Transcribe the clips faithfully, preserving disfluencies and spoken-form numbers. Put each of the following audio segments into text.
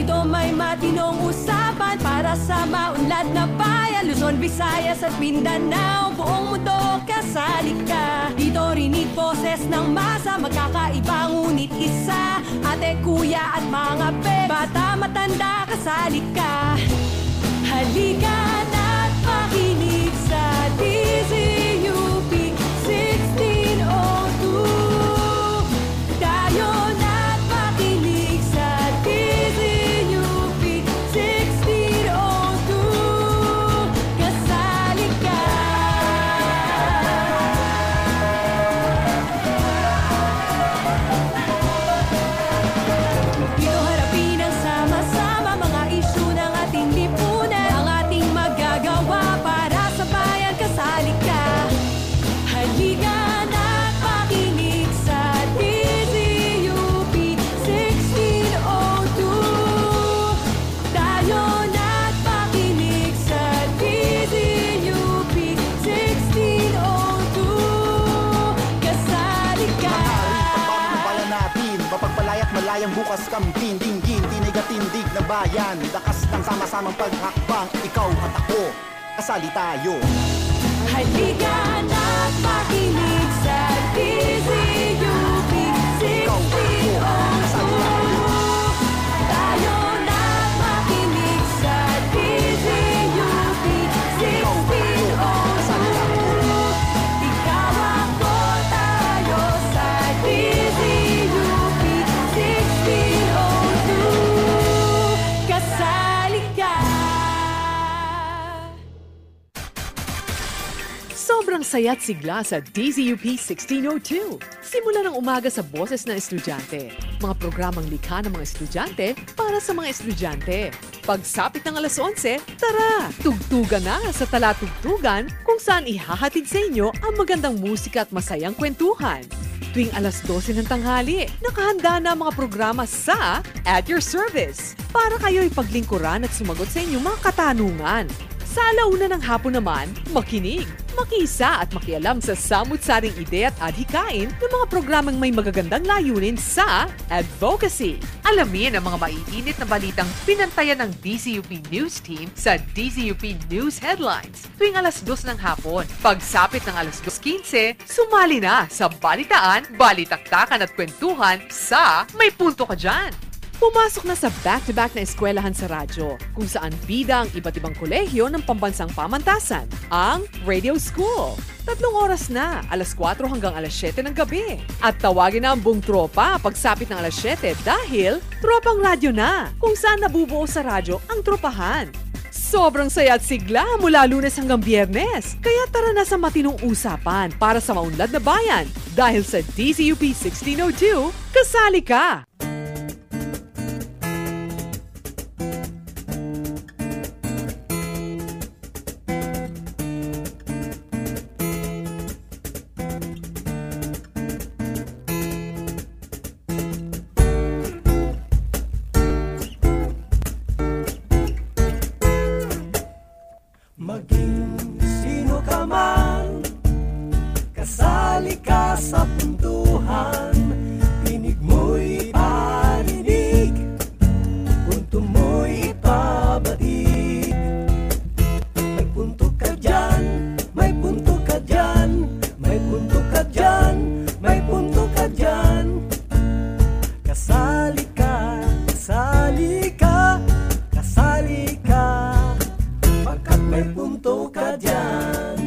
Dito may matinong usapan para sa maunlad na bayan, Luzon, Visayas at Mindanao. Buong mundo kasali ka. Dito rinig boses ng masa, magkakaiba ngunit isa. Ate, kuya at mga pe, bata, matanda, kasali ka. Halika na't makinig sa D Z U P sixteen oh two. Tayo na't makinig sa D Z U P sixteen oh two. Kasali ka. Dito harapin ang sama-sama mga isyu ng ating lipunan. Ang ating magagawa para sa bayan, kasali ka. Halika na't makinig sa D Z U P sixteen oh two. Tayo na't makinig sa D Z U P sixteen oh two. Kasali ka. Pagpapala natin, mapagpalaya't malayang bukas kamtin, dinggin, tinigatindig na bayan, lakas ng sama-samang paghakbang, ikaw at ako, kasali tayo. Halika na't makinig sa D Z U P sixteen oh two. Tayo na't makinig sa D Z U P sixteen oh two. Ikaw ako tayo sa D Z U P sixteen oh two. Kasali ka. Sobrang saya't sigla sa D Z U P sixteen oh two. Simula ng umaga sa boses ng estudyante. Mga programang likha ng mga estudyante para sa mga estudyante. Pagsapit ng alas onse, tara! Tugtugan na sa Talatugtugan kung saan ihahatid sa inyo ang magandang musika at masayang kwentuhan. Tuwing alas dose ng tanghali, nakahanda na ang mga programa sa At Your Service para kayo'y paglingkuran at sumagot sa inyong mga katanungan. Sa alauna ng hapon naman, makinig, makisa at makialam sa samut-saring ideya at adhikain ng mga programang may magagandang layunin sa advocacy. Alamin ang mga maiinit na balitang pinantayan ng D Z U P News Team sa D Z U P News Headlines tuwing alas dos ng hapon. Pagsapit ng alas dos quince, sumali na sa balitaan, balitaktakan at kwentuhan sa May Punto Ka Dyan. Pumasok na sa back-to-back na eskwelahan sa radyo, kung saan bida ang iba't ibang kolehiyo ng pambansang pamantasan, ang Radio School. Tatlong oras na, alas kwatro hanggang alas siyete ng gabi. At tawagin na ang buong tropa pagsapit ng alas siyete dahil tropang radyo na, kung saan nabubuo sa radyo ang tropahan. Sobrang saya at sigla mula Lunes hanggang Biyernes. Kaya tara na sa matinong usapan para sa maunlad na bayan. Dahil sa D Z U P sixteen oh two, kasali ka! Maging sino ka man, kasali ka sa puntuhan. Pinig mo'y parinig, punto mo'y ipabatid. May punto ka dyan, may punto ka dyan, may punto ka dyan, may punto ka dyan. Kasali ka, kasali ka, kasali ka, pagkat may punto ka dyan.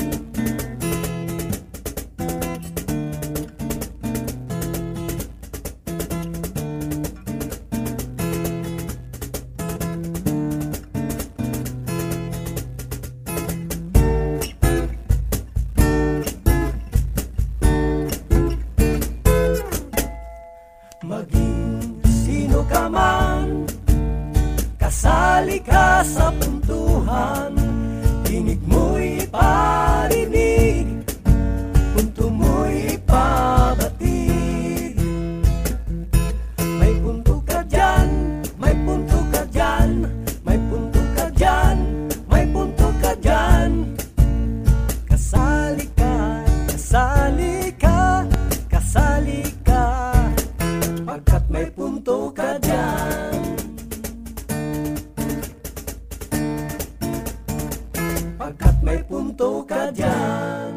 Maging sino ka man, kasali ka sa puntuhan. Tinig mo'y parinig, punto mo'y ipabatid. May punto ka dyan, may punto ka dyan, may punto ka dyan, may punto ka dyan. Kasali ka, kasali ka, kasali ka, pagkat may punto ka dyan.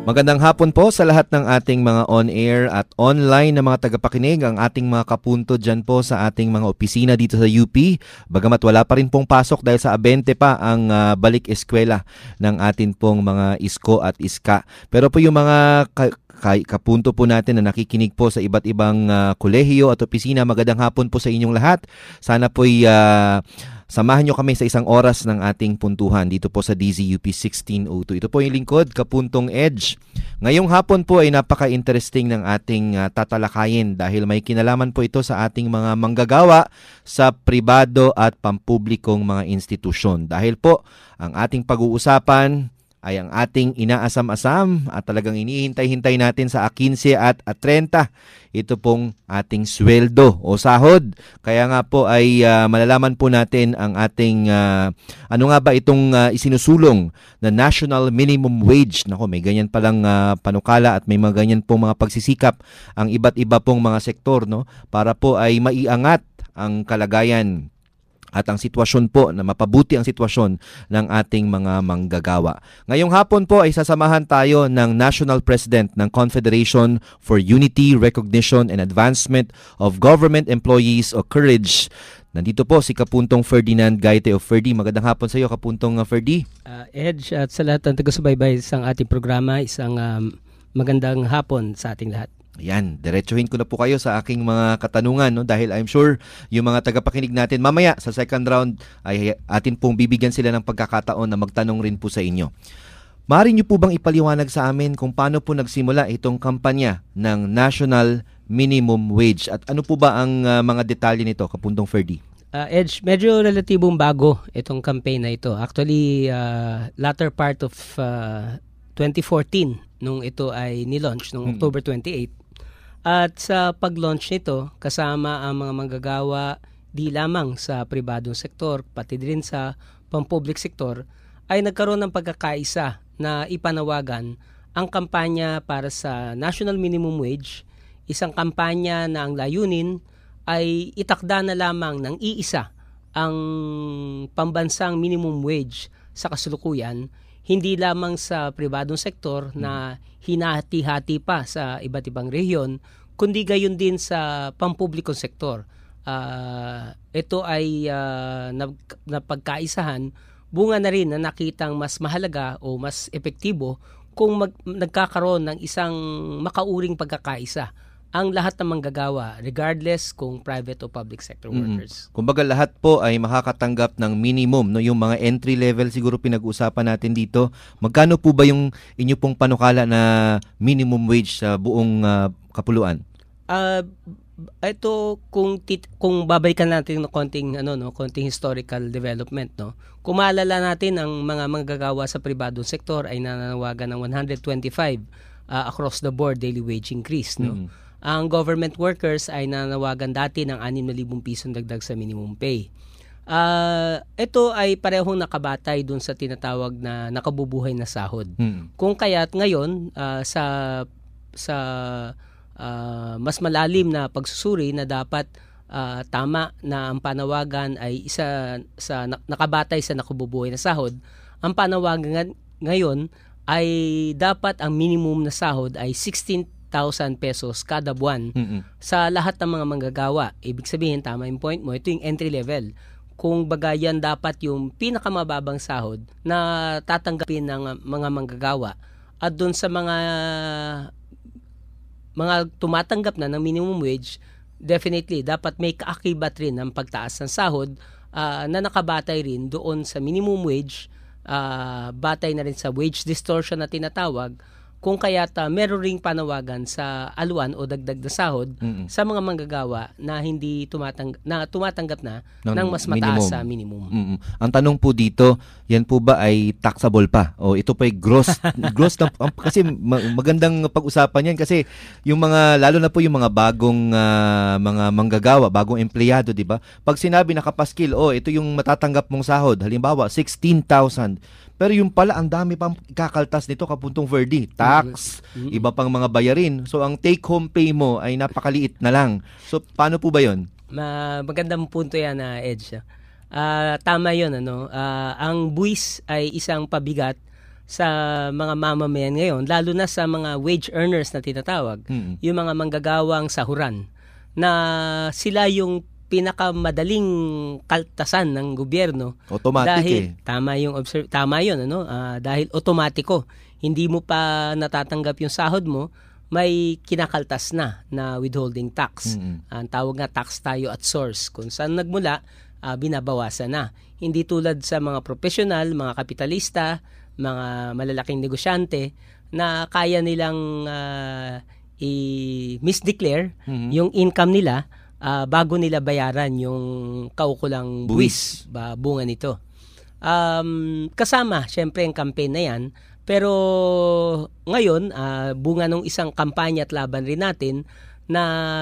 Magandang hapon po sa lahat ng ating mga on-air at online na mga tagapakinig, ang ating mga kapunto dyan po sa ating mga opisina dito sa U P. Bagamat wala pa rin pong pasok dahil sa abente pa ang uh, balik eskwela ng atin pong mga isko at iska. Pero po yung mga ka- ka- kapunto po natin na nakikinig po sa iba't ibang uh, kolehiyo at opisina, magandang hapon po sa inyong lahat. Sana po'y uh, samahan nyo kami sa isang oras ng ating puntuhan dito po sa D Z U P sixteen oh two. Ito po yung lingkod, Kapuntong Edge. Ngayong hapon po ay napaka-interesting ng ating uh, tatalakayin dahil may kinalaman po ito sa ating mga manggagawa sa pribado at pampublikong mga institusyon. Dahil po ang ating pag-uusapan ay ang ating inaasam-asam at talagang inihintay-hintay natin sa fifteen at thirty. Ito pong ating sweldo o sahod. Kaya nga po ay uh, malalaman po natin ang ating, uh, ano nga ba itong uh, isinusulong na National Minimum Wage. Nako, may ganyan palang uh, panukala at may mga ganyan pong mga pagsisikap ang iba't iba pong mga sektor, no, para po ay maiangat ang kalagayan at ang sitwasyon po, na mapabuti ang sitwasyon ng ating mga manggagawa. Ngayong hapon po ay sasamahan tayo ng National President ng Confederation for Unity, Recognition and Advancement of Government Employees o COURAGE. Nandito po si Kapuntong Ferdinand Gaite o Ferdy. Magandang hapon sa iyo, Kapuntong uh, Ferdy. Uh, Edge, at sa lahat ng taga-subaybay sa ating programa, isang um, magandang hapon sa ating lahat. Ayan, diretsuhin ko na po kayo sa aking mga katanungan, no? Dahil I'm sure yung mga tagapakinig natin mamaya sa second round ay atin pong bibigyan sila ng pagkakataon na magtanong rin po sa inyo. Maaari niyo po bang ipaliwanag sa amin kung paano po nagsimula itong kampanya ng National Minimum Wage at ano po ba ang uh, mga detalye nito, Kapuntong Ferdy? Uh, Edge, medyo relatibong bago itong campaign na ito. Actually, uh, latter part of uh, twenty fourteen nung ito ay nilaunch noong hmm. October twenty-eighth. At sa pag-launch nito, kasama ang mga manggagawa di lamang sa pribadong sektor, pati din sa pampublic sektor, ay nagkaroon ng pagkakaisa na ipanawagan ang kampanya para sa National Minimum Wage, isang kampanya na ang layunin ay itakda na lamang ng iisa ang pambansang minimum wage sa kasalukuyan, hindi lamang sa pribadong sektor na hinahati-hati pa sa iba't ibang rehiyon, kundi gayon din sa pampublikong sektor. Uh, ito ay uh, napagkaisahan, bunga na rin na nakitang mas mahalaga o mas epektibo kung mag, nagkakaroon ng isang makauring pagkakaisa ang lahat ng manggagawa, regardless kung private o public sector workers. Mm-hmm. Kumbaga lahat po ay makakatanggap ng minimum, no? Yung mga entry level siguro pinag-usapan natin dito. Magkano po ba yung inyo pong panukala na minimum wage sa buong uh, kapuluan? Uh, ito kung tit- kung babalikan natin ng konting ano no, konting historical development, no. Kung maalala natin, ang mga manggagawa sa pribadong sektor ay nananawagan ng one hundred twenty-five uh, across the board daily wage increase, no. Mm-hmm. Ang government workers ay nanawagan dati ng six thousand pisong dagdag sa minimum pay. Uh, ito ay parehong nakabatay dun sa tinatawag na nakabubuhay na sahod. Hmm. Kung kaya't ngayon, uh, sa sa uh, mas malalim na pagsusuri na dapat uh, tama na ang panawagan ay isa sa nakabatay sa nakabubuhay na sahod, ang panawagan ngayon ay dapat ang minimum na sahod ay sixteen thousand pesos kada buwan mm-hmm. sa lahat ng mga manggagawa. Ibig sabihin, tama yung point mo, ito yung entry level. Kung bagayan dapat yung pinakamababang sahod na tatanggapin ng mga manggagawa. At doon sa mga mga tumatanggap na ng minimum wage, definitely dapat may kaakibat rin ng pagtaas ng sahod uh, na nakabatay rin doon sa minimum wage, uh, batay na rin sa wage distortion na tinatawag. Kung kaya't uh, meron ring panawagan sa aluan o dagdag na sahod mm-hmm. sa mga manggagawa na hindi tumatang na tumatanggap na ng, ng mas mataas minimum. sa minimum. Mm-hmm. Ang tanong po dito, yan po ba ay taxable pa o ito pa ay gross gross na, kasi magandang pag-usapan yan kasi yung mga lalo na po yung mga bagong uh, mga manggagawa, bagong empleyado, di ba? Pag sinabi nakapaskil, oh, ito yung matatanggap mong sahod, halimbawa sixteen thousand. Pero yung pala, ang dami pang ikakaltas nito, Kapuntong Ferdy. Tax, mm-hmm. iba pang mga bayarin. So, ang take-home pay mo ay napakaliit na lang. So, paano po ba yun? Ma- magandang punto yan, uh, Edge. Uh, tama yun. Ano? Uh, ang buwis ay isang pabigat sa mga mamamayan ngayon, lalo na sa mga wage earners na tinatawag, Mm. yung mga manggagawang sahuran, na sila yung pinakamadaling kaltasan ng gobyerno. Automatic dahil, eh. Tama yung observe, tama yun, ano? Ah, dahil otomatiko, hindi mo pa natatanggap yung sahod mo, may kinakaltas na na withholding tax. Mm-mm. Ang tawag nga tax tayo at source. Kung saan nagmula, ah, binabawasan na. Hindi tulad sa mga profesional, mga kapitalista, mga malalaking negosyante na kaya nilang uh, i-misdeclare Mhm. yung income nila uh, bago nila bayaran yung kaukulang buwis, ba, bunga nito. Um, kasama, syempre, ang campaign na yan. Pero ngayon, uh, bunga ng isang kampanya at laban rin natin na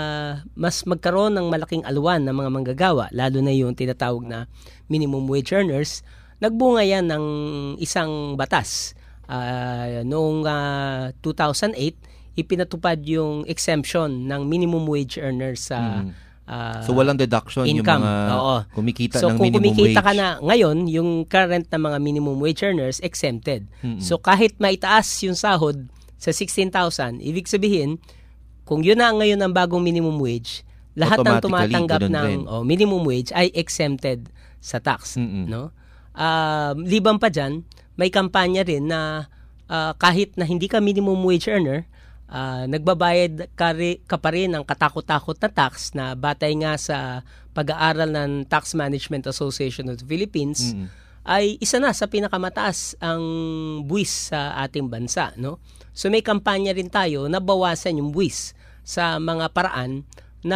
mas magkaroon ng malaking alwan ng mga manggagawa, lalo na yung tinatawag na minimum wage earners. Nagbunga yan ng isang batas. Uh, noong uh, two thousand eight, ipinatupad yung exemption ng minimum wage earners sa Mm. uh, So walang deduction income. yung mga Oo. kumikita So ng kung minimum kumikita wage. ka na ngayon, yung current na mga minimum wage earners, exempted. Mm-mm. So kahit maitaas yung sahod sa sixteen thousand, ibig sabihin, kung yun na ngayon ang bagong minimum wage, lahat ng Automatically, tumatanggap ganun ng rin. oh, minimum wage ay exempted sa tax. Mm-mm. No? Uh, liban pa dyan, may kampanya rin na uh, kahit na hindi ka minimum wage earner, uh, nagbabayad ka, ri, ka pa rin ng katakot-takot na tax na batay nga sa pag-aaral ng Tax Management Association of the Philippines, Mm-mm. ay isa na sa pinakamataas ang buwis sa ating bansa. No? So may kampanya rin tayo na bawasan yung buwis sa mga paraan na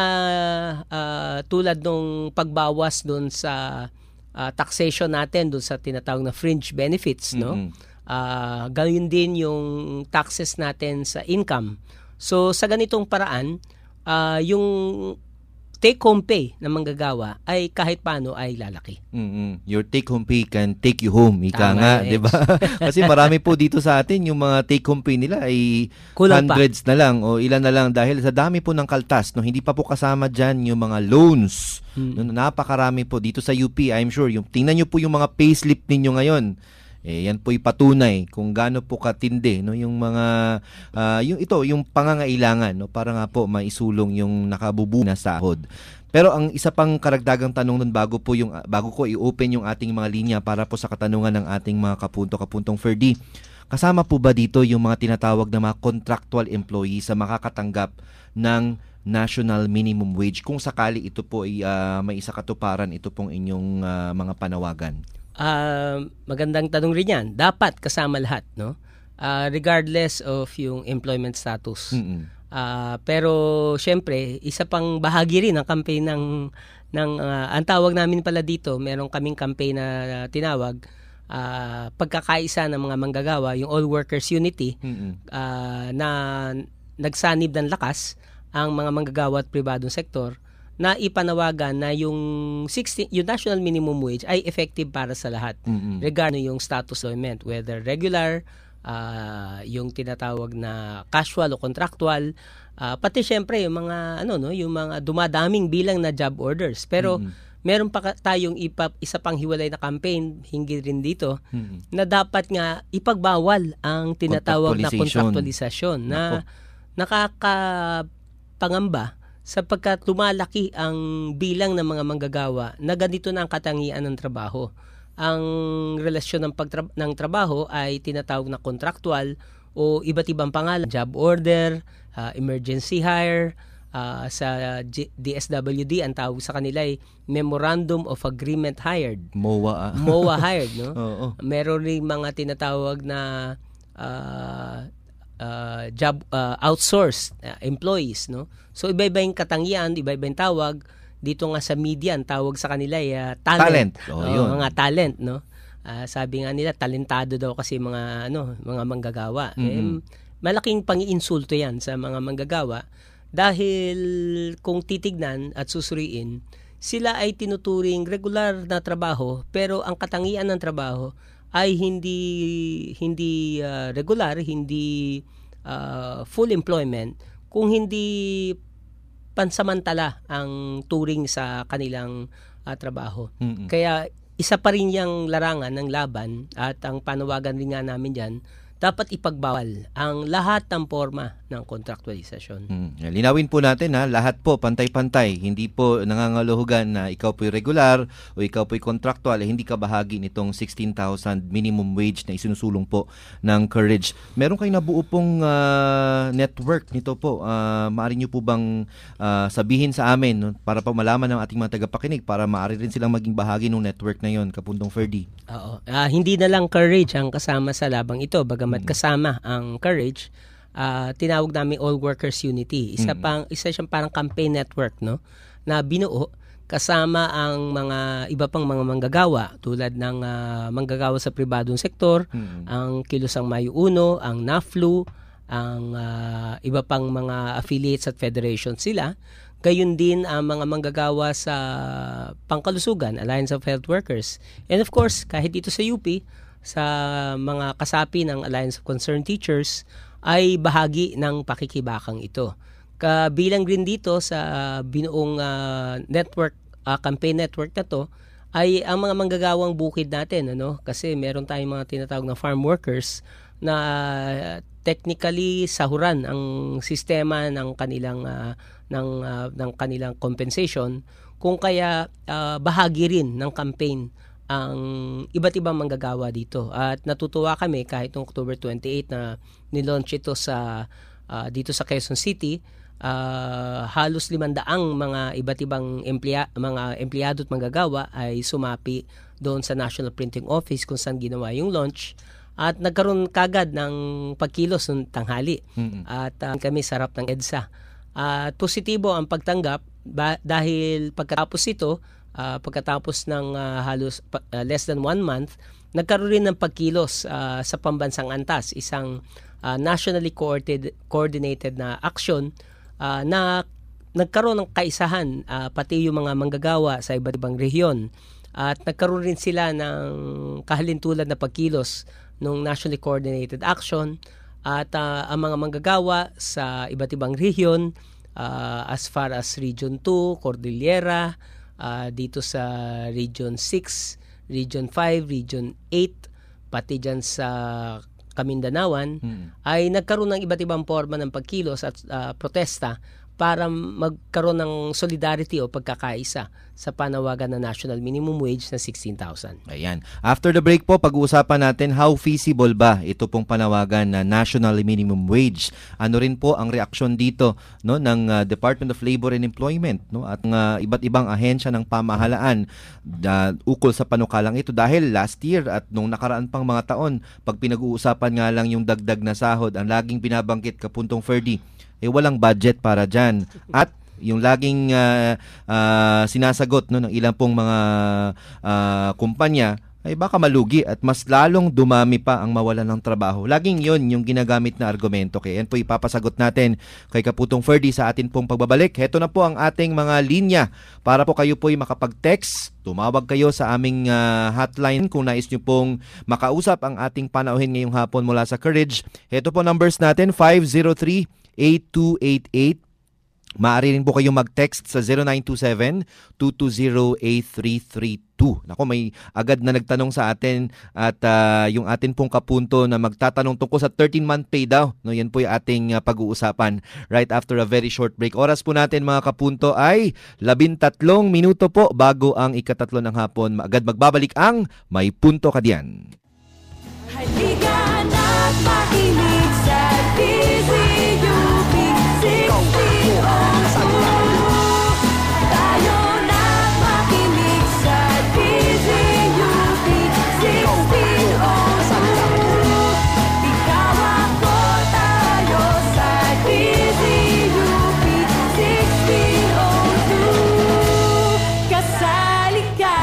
uh, tulad ng pagbawas doon sa uh, taxation natin doon sa tinatawag na fringe benefits, no? Mm-mm. Uh, gayon din yung taxes natin sa income. So sa ganitong paraan, uh, yung take-home pay ng manggagawa ay kahit paano ay lalaki. Mm-mm. Your take-home pay can take you home. Ika Tama, nga, eh. di ba? Kasi marami po dito sa atin, yung mga take-home pay nila ay Kulang pa. hundreds na lang o ilan na lang dahil sa dami po ng kaltas. No, hindi pa po kasama dyan yung mga loans. Hmm. No, napakarami po dito sa U P, I'm sure. Yung, tingnan nyo po yung mga payslip ninyo ngayon. Eh, yan po'y patunay kung gaano po katindi no yung mga ah, yung ito yung pangangailangan no para nga po maisulong yung nakabubu na sahod. Pero ang isa pang karagdagang tanong nun bago po yung bago ko i-open yung ating mga linya para po sa katanungan ng ating mga kapunto kapuntong Ferdy. Kasama po ba dito yung mga tinatawag na mga contractual employees sa makakatanggap ng national minimum wage kung sakali ito po ay ah, may isa katuparan ito pong inyong ah, mga panawagan? Uh, magandang tanong rin yan. Dapat kasama lahat, no? Uh, regardless of yung employment status. Mm-mm. Uh, pero syempre, isa pang bahagi rin ng campaign ng ng uh, ang tawag namin pala dito, meron kaming campaign na uh, tinawag uh, pagkakaisa ng mga manggagawa, yung All Workers Unity, Mm-mm. uh, na nagsanib ng lakas ang mga manggagawa at pribadong sektor na ipanawagan na yung sixteen yung national minimum wage ay effective para sa lahat. Mm-mm. Regarding yung status employment, whether regular, uh, yung tinatawag na casual o contractual, uh, pati syempre yung mga ano no, yung mga dumadaming bilang na job orders. Pero Mm-mm. meron pa ka- tayong ipa, isa pang hiwalay na campaign hinggil rin dito Mm-mm. na dapat nga ipagbawal ang tinatawag na Contractualization. contractualization na nakakapangamba sapagkat lumalaki ang bilang ng mga manggagawa na ganito na ang katangian ng trabaho. Ang relasyon ng, pagtra- ng trabaho ay tinatawag na contractual o iba't ibang pangalan. Job order, uh, emergency hire, uh, sa G- D S W D, ang tawag sa kanila ay Memorandum of Agreement Hired. M O A. ah. M O A hired, no? Oo. Meron ring mga tinatawag na uh, uh, job uh, outsourced uh, employees, no? So iba-iba yung katangian, iba-iba yung tawag. Dito nga sa media, ang tawag sa kanila ay uh, talent. Talent. Oh, Oo, yun. mga talent, no? Uh, sabi nga nila talentado daw kasi mga ano, mga manggagawa. Mm-hmm. Eh, malaking pang-iinsulto 'yan sa mga manggagawa dahil kung titignan at susuriin, sila ay tinuturing regular na trabaho pero ang katangian ng trabaho ay hindi hindi uh, regular, hindi uh, full employment, kung hindi pansamantala ang turing sa kanilang uh, trabaho. Mm-mm. Kaya isa pa rin yung larangan ng laban at ang panawagan rin nga namin dyan, dapat ipagbawal ang lahat ng forma ng kontraktualisasyon. Hmm. Linawin po natin ha, lahat po pantay-pantay. Hindi po nangangaluhugan na ikaw po'y regular o ikaw po'y contractual, eh, hindi ka bahagi nitong sixteen thousand minimum wage na isinusulong po ng Courage. Meron kayong nabuo pong uh, network nito po. Uh, maaari nyo po bang uh, sabihin sa amin no, para pa malaman ng ating mga tagapakinig para maaari rin silang maging bahagi ng network na yon, Kapundong Ferdy? Oo. Uh, hindi na lang Courage ang kasama sa labang ito. Bagamat kasama ang Courage, uh, tinawag namin All Workers Unity. Isa Mm. pang isa siyang parang campaign network, no, na binuo kasama ang mga iba pang mga manggagawa tulad ng uh, manggagawa sa pribadong sektor, Mm. ang Kilusang Mayo Uno, ang NAFLU, ang uh, iba pang mga affiliates at federations sila. Gayun din ang mga manggagawa sa Pangkalusugan, Alliance of Health Workers. And of course, kahit dito sa U P, sa mga kasapi ng Alliance of Concerned Teachers ay bahagi ng pakikibakang ito. Kabilang rin dito sa uh, binuong uh, network, uh, campaign network na to ay ang mga manggagawang bukid natin, ano? Kasi meron tayong mga tinatawag na farm workers na uh, technically sahuran ang sistema ng kanilang uh, ng uh, ng kanilang compensation, kung kaya uh, bahagi rin ng campaign ang iba't ibang manggagawa dito. At natutuwa kami kahit noong October twenty-eighth na nilaunch ito sa uh, dito sa Quezon City, uh, halos limandaang mga iba't ibang emplea, mga empleyado at manggagawa ay sumapi doon sa National Printing Office kung saan ginawa yung launch. At nagkaroon kagad ng pagkilos ng tanghali. Mm-mm. At uh, kami sarap ng EDSA. At positibo ang pagtanggap ba, dahil pagkatapos ito, Uh, pagkatapos ng uh, halos uh, less than one month, nagkaroon rin ng pagkilos uh, sa pambansang antas, isang uh, nationally coordinated, coordinated na action uh, na nagkaroon ng kaisahan, uh, pati yung mga manggagawa sa iba't ibang rehiyon. At nagkaroon rin sila ng kahalintulad na pagkilos ng nationally coordinated action at uh, ang mga manggagawa sa iba't ibang rehiyon uh, as far as Region two, Cordillera, Uh, dito sa Region six, Region five, Region eight, pati dyan sa Kamindanawan, hmm. ay nagkaroon ng iba't ibang forma ng pagkilos at uh, protesta para magkaroon ng solidarity o pagkakaisa sa panawagan ng national minimum wage na sixteen thousand. Ayan. After the break po, pag-uusapan natin how feasible ba ito pong panawagan na national minimum wage. Ano rin po ang reaksyon dito no ng uh, Department of Labor and Employment no at uh, iba't ibang ahensya ng pamahalaan uh, ukol sa panukalang ito dahil last year at nung nakaraan pang mga taon, pag pinag-uusapan nga lang yung dagdag na sahod, ang laging binabangkit Kapuntong Ferdy, eh walang budget para dyan. At yung laging uh, uh, sinasagot no, ng ilang pong mga uh, kumpanya ay baka malugi at mas lalong dumami pa ang mawalan ng trabaho. Laging yon yung ginagamit na argumento. Kaya yan po ipapasagot natin kay Kaputong Ferdy sa atin pong pagbabalik. Heto na po ang ating mga linya para po kayo po'y makapag-text. Tumawag kayo sa aming uh, hotline kung nais nyo pong makausap ang ating panauhin ngayong hapon mula sa Courage. Heto po numbers natin, five zero three, eight two eight eight. Maaari rin po kayong mag-text sa zero nine two seven, two two zero, eight three three two. Nako, may agad na nagtanong sa atin at uh, yung atin pong kapunto na magtatanong tungkol sa thirteen-month pay daw. No, yan po yung ating uh, pag-uusapan right after a very short break. Oras po natin mga kapunto ay labintatlong minuto po bago ang ikatatlo ng hapon. Agad magbabalik ang May Punto Ka Diyan. Halika na't makinig sa D Z U P sixteen oh two. Tayo na't makinig sa D Z U P sixteen oh two. Ikaw ako tayo sa D Z U P sixteen oh two. Kasali ka.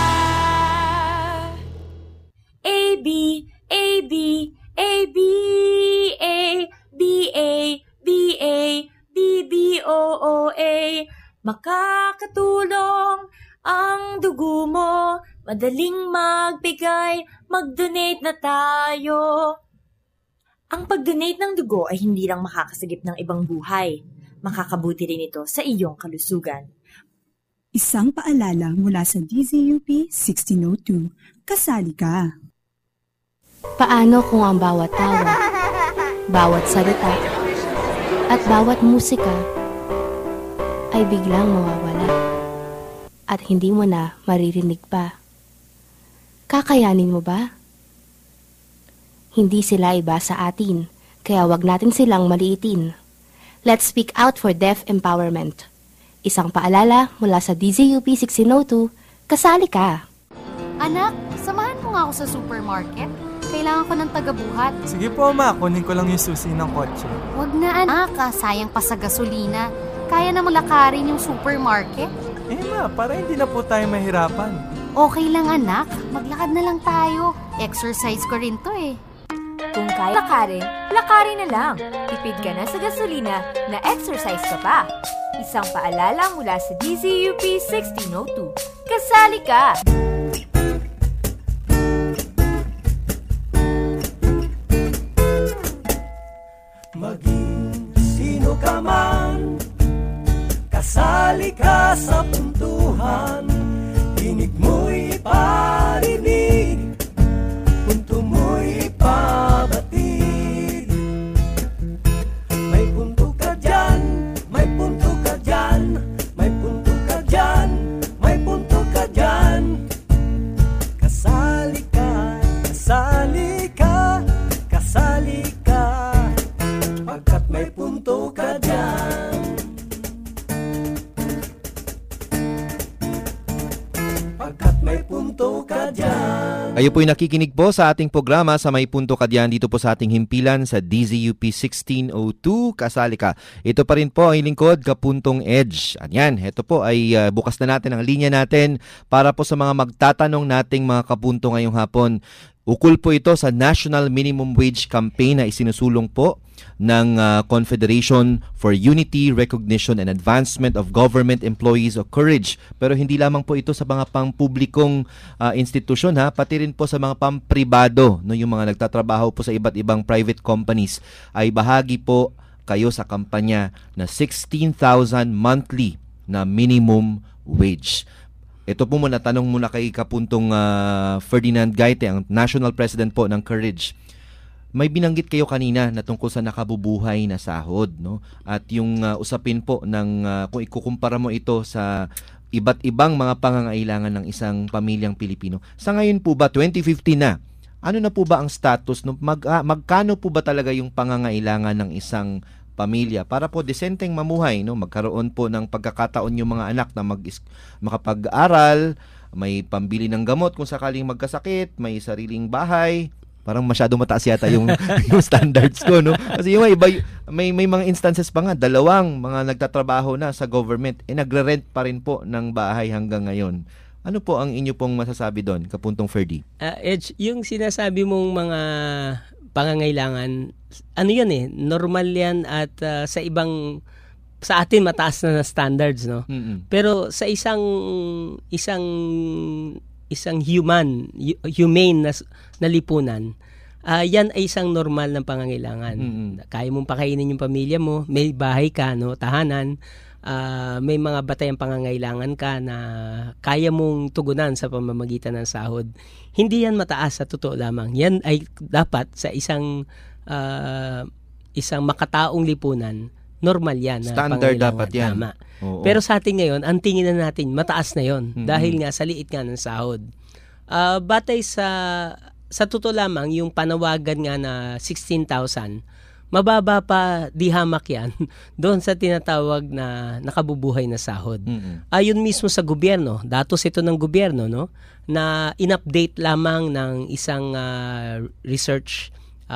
A B A B A B A B A B A B B O O A. Makakatulong ang dugo mo, madaling magbigay, mag-donate na tayo. Ang pag-donate ng dugo ay hindi lang makakasagip ng ibang buhay. Makakabuti rin ito sa iyong kalusugan. Isang paalala mula sa D Z U P sixteen oh two. Kasali ka. Paano kung ang bawat tawa, bawat salita, at bawat musika ay biglang mawawala at hindi mo na maririnig pa? Kakayanin mo ba? Hindi sila iba sa atin, kaya wag natin silang maliitin. Let's speak out for deaf empowerment. Isang paalala mula sa D Z U P sixteen oh two, kasali ka. Anak, samahan mo nga ako sa supermarket. Kailangan ko ng tagabuhat. Sige po, ma. Kunin ko lang yung susi ng kotse. Wag na, anak. Ah, sayang pa sa gasolina. Kaya na malakarin yung supermarket. Eh, ma, para hindi na po tayo mahirapan. Okay lang, anak. Maglakad na lang tayo. Exercise ko rin to eh. Kung kaya lakarin, lakarin na lang. Tipid ka na sa gasolina, na exercise ka pa. Isang paalala mula sa D Z U P sixteen oh two. Kasali ka! Maging sino ka man, kasali ka sa puntuhan. Tinig mo'y parinig, punto mo'y pabatid. May punto ka dyan, may punto ka dyan, may punto ka dyan, may punto ka dyan. Kasali ka, kasali ka, kasali ka, pagkat may punto ka dyan. Pagkat may punto ka dyan. Kayo po'y nakikinig po sa ating programa sa May Punto Ka Diyan dito po sa ating himpilan sa D Z U P sixteen oh two. Kasali ka. Ito pa rin po ang lingkod, Kapuntong Edge. Ayan, ito po ay uh, bukas na natin ang linya natin para po sa mga magtatanong nating mga kapunto ngayong hapon. Ukol po ito sa National Minimum Wage Campaign na isinusulong po ng uh, Confederation for Unity, Recognition and Advancement of Government Employees o COURAGE. Pero hindi lamang po ito sa mga pampublikong uh, institusyon, ha, pati rin po sa mga pampribado, no, yung mga nagtatrabaho po sa iba't ibang private companies ay bahagi po kayo sa kampanya na sixteen thousand monthly na minimum wage. Ito po muna, tanong muna kay Kapuntong uh, Ferdinand Gaite, ang National President po ng COURAGE. May binanggit kayo kanina na tungkol sa nakabubuhay na sahod, no? At yung uh, usapin po ng uh, kung ikukumpara mo ito sa iba't ibang mga pangangailangan ng isang pamilyang Pilipino. Sa ngayon po ba, twenty fifteen na, ano na po ba ang status? No? Mag, uh, magkano po ba talaga yung pangangailangan ng isang pamilya para po desenteng mamuhay, no? Magkaroon po ng pagkakataon yung mga anak na mag makapag-aral, may pambili ng gamot kung sakaling magkasakit, may sariling bahay. Parang masyado mataas yata yung, yung standards ko, no? Kasi yung iba, may may mga instances pa nga, dalawang mga nagtatrabaho na sa government eh nagre-rent pa rin po ng bahay hanggang ngayon. Ano po ang inyo pong masasabi doon, Kapuntong Ferdy? Uh, Edge, yung sinasabi mong mga pangangailangan, ano yan eh, normal yan at uh, sa ibang, sa atin mataas na na standards, no? Mm-mm. Pero sa isang, isang, isang human, humane na, na lipunan, uh, yan ay isang normal na pangangailangan. Mm-mm. Kaya mong pakainin yung pamilya mo, may bahay ka, no, tahanan, uh, may mga batayang pangangailangan ka na kaya mong tugunan sa pamamagitan ng sahod. Hindi yan mataas, sa totoo lamang. Yan ay dapat sa isang uh, isang makataong lipunan, normal yan. Standard dapat yan. Tama. Oo. Pero sa atin ngayon, ang tingin na natin, mataas na yon, mm-hmm. dahil nga sa liit nga ng sahod. Uh, batay sa, sa totoo lamang, yung panawagan nga na sixteen thousand, mababa pa, di hamak yan, doon sa tinatawag na nakabubuhay na sahod. Mm-hmm. Ayon mismo sa gobyerno, datos ito ng gobyerno, no, na in-update lamang ng isang uh, research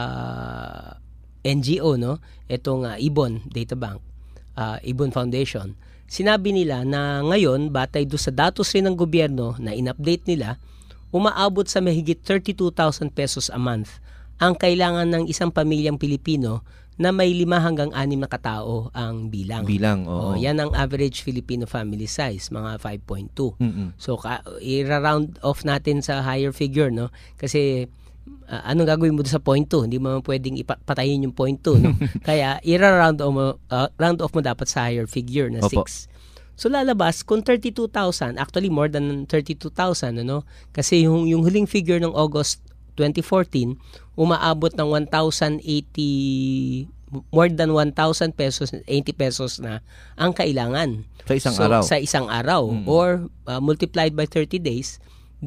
uh, N G O, no, itong uh, Ibon Data Bank, uh, Ibon Foundation. Sinabi nila na ngayon, batay do sa datos rin ng gobyerno na in-update nila, umaabot sa mahigit thirty-two thousand pesos a month ang kailangan ng isang pamilyang Pilipino na may lima hanggang anim na katao ang bilang. Bilang, oo. Oh, yan ang average Filipino family size, mga five point two. Mm-mm. So, ka, i-round off natin sa higher figure, no? Kasi, uh, anong gagawin mo sa point two? Hindi mo pwedeng ipatayin yung point two, no? Kaya, i-round off mo, uh, round off mo dapat sa higher figure na Opo. six. So lalabas kung thirty-two thousand, actually more than thirty-two thousand, ano? Kasi yung yung huling figure ng August twenty fourteen, umaabot ng one thousand eighty, more than one thousand pesos, eighty pesos na ang kailangan. Sa isang so, araw. Sa isang araw. Mm-hmm. Or uh, multiplied by thirty days,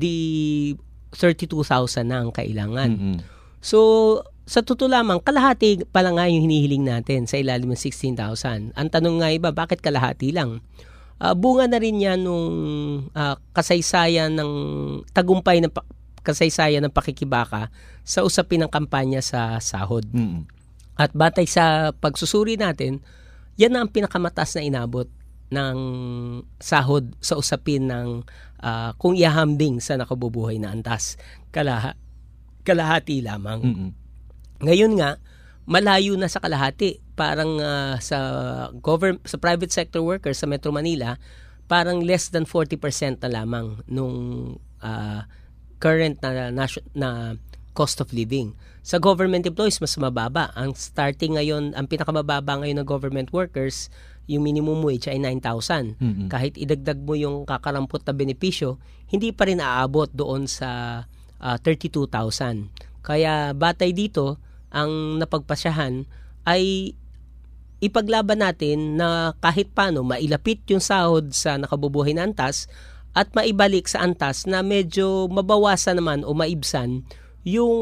di thirty-two thousand na ang kailangan. Mm-hmm. So, sa totoo lamang, kalahati pa lang nga yung hinihiling natin sa ilalim ng sixteen thousand. Ang tanong nga iba, bakit kalahati lang? Uh, bunga na rin yan nung uh, kasaysayan ng tagumpay ng kasaysayan ng pakikibaka sa usapin ng kampanya sa sahod. Mm-hmm. At batay sa pagsusuri natin, yan na ang pinakamataas na inabot ng sahod sa usapin ng uh, kung ihahambing sa nakabubuhay na antas. Kalaha, kalahati lamang. Mm-hmm. Ngayon nga, malayo na sa kalahati. Parang uh, sa government, sa private sector workers sa Metro Manila, parang less than forty percent na lamang nung uh, current na, na, na cost of living. Sa government employees, mas mababa. Ang starting ngayon, ang pinakamababa ngayon ng government workers, yung minimum wage ay nine thousand. Mm-hmm. Kahit idagdag mo yung kakarampot na benepisyo, hindi pa rin aabot doon sa uh, thirty-two thousand. Kaya batay dito, ang napagpasyahan ay ipaglaban natin na kahit paano mailapit yung sahod sa nakabubuhay na antas at maibalik sa antas na medyo mabawasan naman o maibsan yung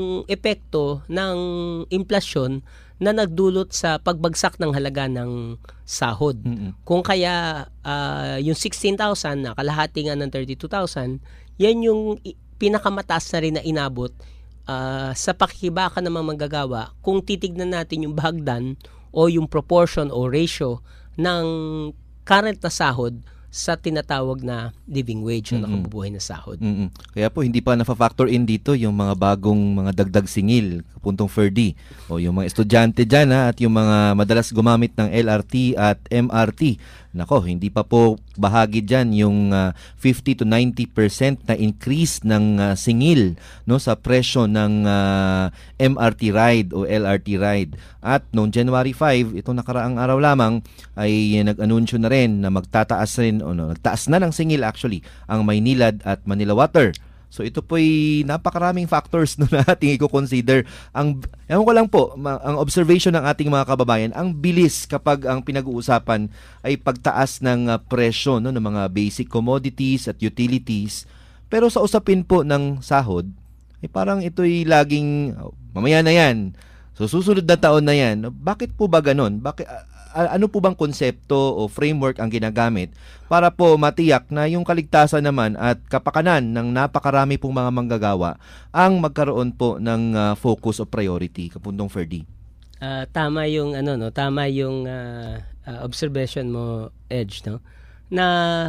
epekto ng inflasyon na nagdulot sa pagbagsak ng halaga ng sahod. Mm-hmm. Kung kaya uh, yung sixteen thousand na kalahati nga ng thirty-two thousand, yan yung pinakamataas na rin na inabot uh, sa pakikibaka ng mga manggagawa kung titignan natin yung bahagdan o yung proportion o ratio ng current na sahod sa tinatawag na living wage o nakabubuhay na sahod. Mm-hmm. Kaya po hindi pa na-factor in dito yung mga bagong mga dagdag singil, kapuntong F E R D o yung mga estudyante dyan ha, at yung mga madalas gumamit ng L R T at M R T. Nako, hindi pa po bahagi dyan yung uh, fifty to ninety percent na increase ng uh, singil no sa presyo ng uh, M R T ride o L R T ride. At noong January five, itong nakaraang araw lamang ay nag-anunsyo na rin na magtataas rin o no, nagtaas na ng singil actually ang Maynilad at Manila Water. So ito po'y napakaraming factors no, na ating i-consider. Ang, ewan ko lang po, ma, ang observation ng ating mga kababayan, ang bilis kapag ang pinag-uusapan ay pagtaas ng uh, presyo no, ng mga basic commodities at utilities. Pero sa usapin po ng sahod, ay parang ito'y laging, oh, mamaya na yan, so susunod na taon na yan. Bakit po ba ganon? Bakit, uh, ano po bang konsepto o framework ang ginagamit para po matiyak na yung kaligtasan naman at kapakanan ng napakarami pong mga manggagawa ang magkaroon po ng uh, focus o priority, Kapuntong F E R D? Uh, tama yung ano no, tama yung uh, uh, observation mo, Edge, no, na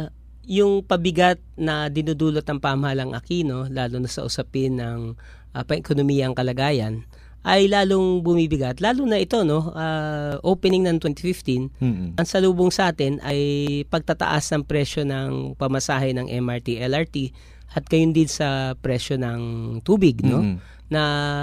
yung pabigat na dinudulot ng pamahalang Aquino lalo na sa usapin ng uh, pa-ekonomiyang kalagayan ay lalong bumibigat. Lalo na ito, no, uh, opening ng twenty fifteen, mm-hmm. ang salubong sa atin ay pagtataas ng presyo ng pamasahe ng M R T, L R T at gayon din sa presyo ng tubig, no, mm-hmm. na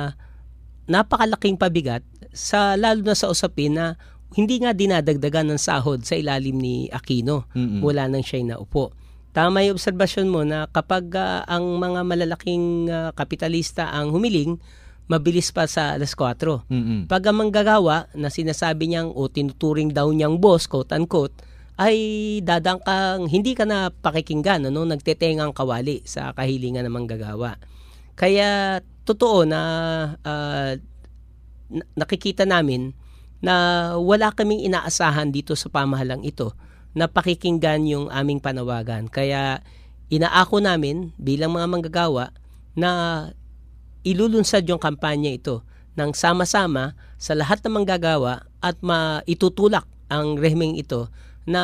napakalaking pabigat sa lalo na sa usapin na hindi nga dinadagdagan ng sahod sa ilalim ni Aquino mm-hmm. mula nang siya'y naupo. Tama yung obserbasyon mo na kapag uh, ang mga malalaking uh, kapitalista ang humiling, mabilis pa sa alas kwatro. Mm-hmm. Pag ang manggagawa na sinasabi niyang o tinuturing daw niyang boss, quote-unquote, ay dadang kang hindi ka na pakikinggan, ano, nagtetengang kawali sa kahilingan ng manggagawa. Kaya totoo na uh, nakikita namin na wala kaming inaasahan dito sa pamahalang ito na pakikinggan yung aming panawagan. Kaya inaako namin bilang mga manggagawa na ilulunsad yung kampanya ito ng sama-sama sa lahat ng manggagawa at maitutulak ang rehimeng ito na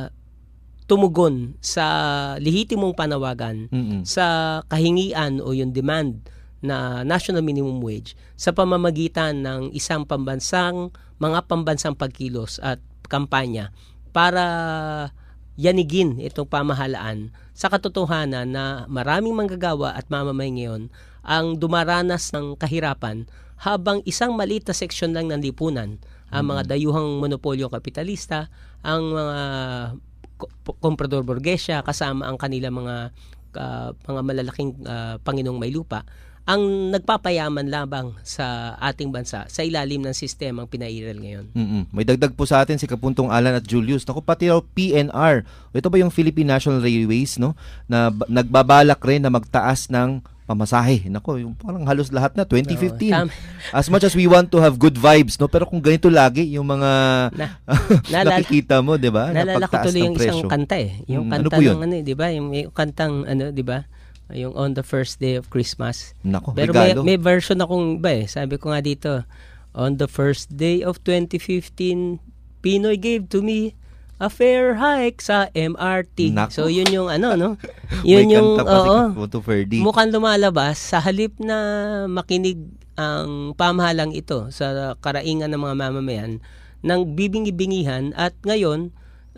tumugon sa lehitimong panawagan mm-hmm. sa kahingian o yung demand na national minimum wage sa pamamagitan ng isang pambansang, mga pambansang pagkilos at kampanya para yanigin itong pamahalaan sa katotohanan na maraming manggagawa at mamamay ngayon ang dumaranas ng kahirapan habang isang maliit na seksyon lang ng lipunan, ang mga dayuhang monopolyo kapitalista, ang mga Comprador Borgesia, kasama ang kanila mga uh, mga malalaking uh, Panginoong may lupa, ang nagpapayaman labang sa ating bansa sa ilalim ng sistemang pinairal ngayon. Mm-mm. May dagdag po sa atin si Kapuntong Alan at Julius. Naku, pati raw P N R. Ito ba yung Philippine National Railways, no? Na b- nagbabalak rin na magtaas ng pamasahe. Naku, yung parang halos lahat na twenty fifteen. No, as much as we want to have good vibes, no, pero kung ganito lagi yung mga na, nakikita mo, 'di ba? Naalala ko tuloy yung presyo. Isang kanta eh. Yung hmm, kanta ano ng ano, 'di ba? Yung, yung kantang ano, 'di ba? Yung On the First Day of Christmas. Nako, pero may, may version akong iba eh. Sabi ko nga dito, on the first day of twenty fifteen, Pinoy gave to me a fair hike sa M R T. Nako. So yun yung ano, no? Yun yung oo. Si mukhang lumalabas sa halip na makinig ang pamahalang ito sa karaingan ng mga mamamayan ng bibingi-bingihan at ngayon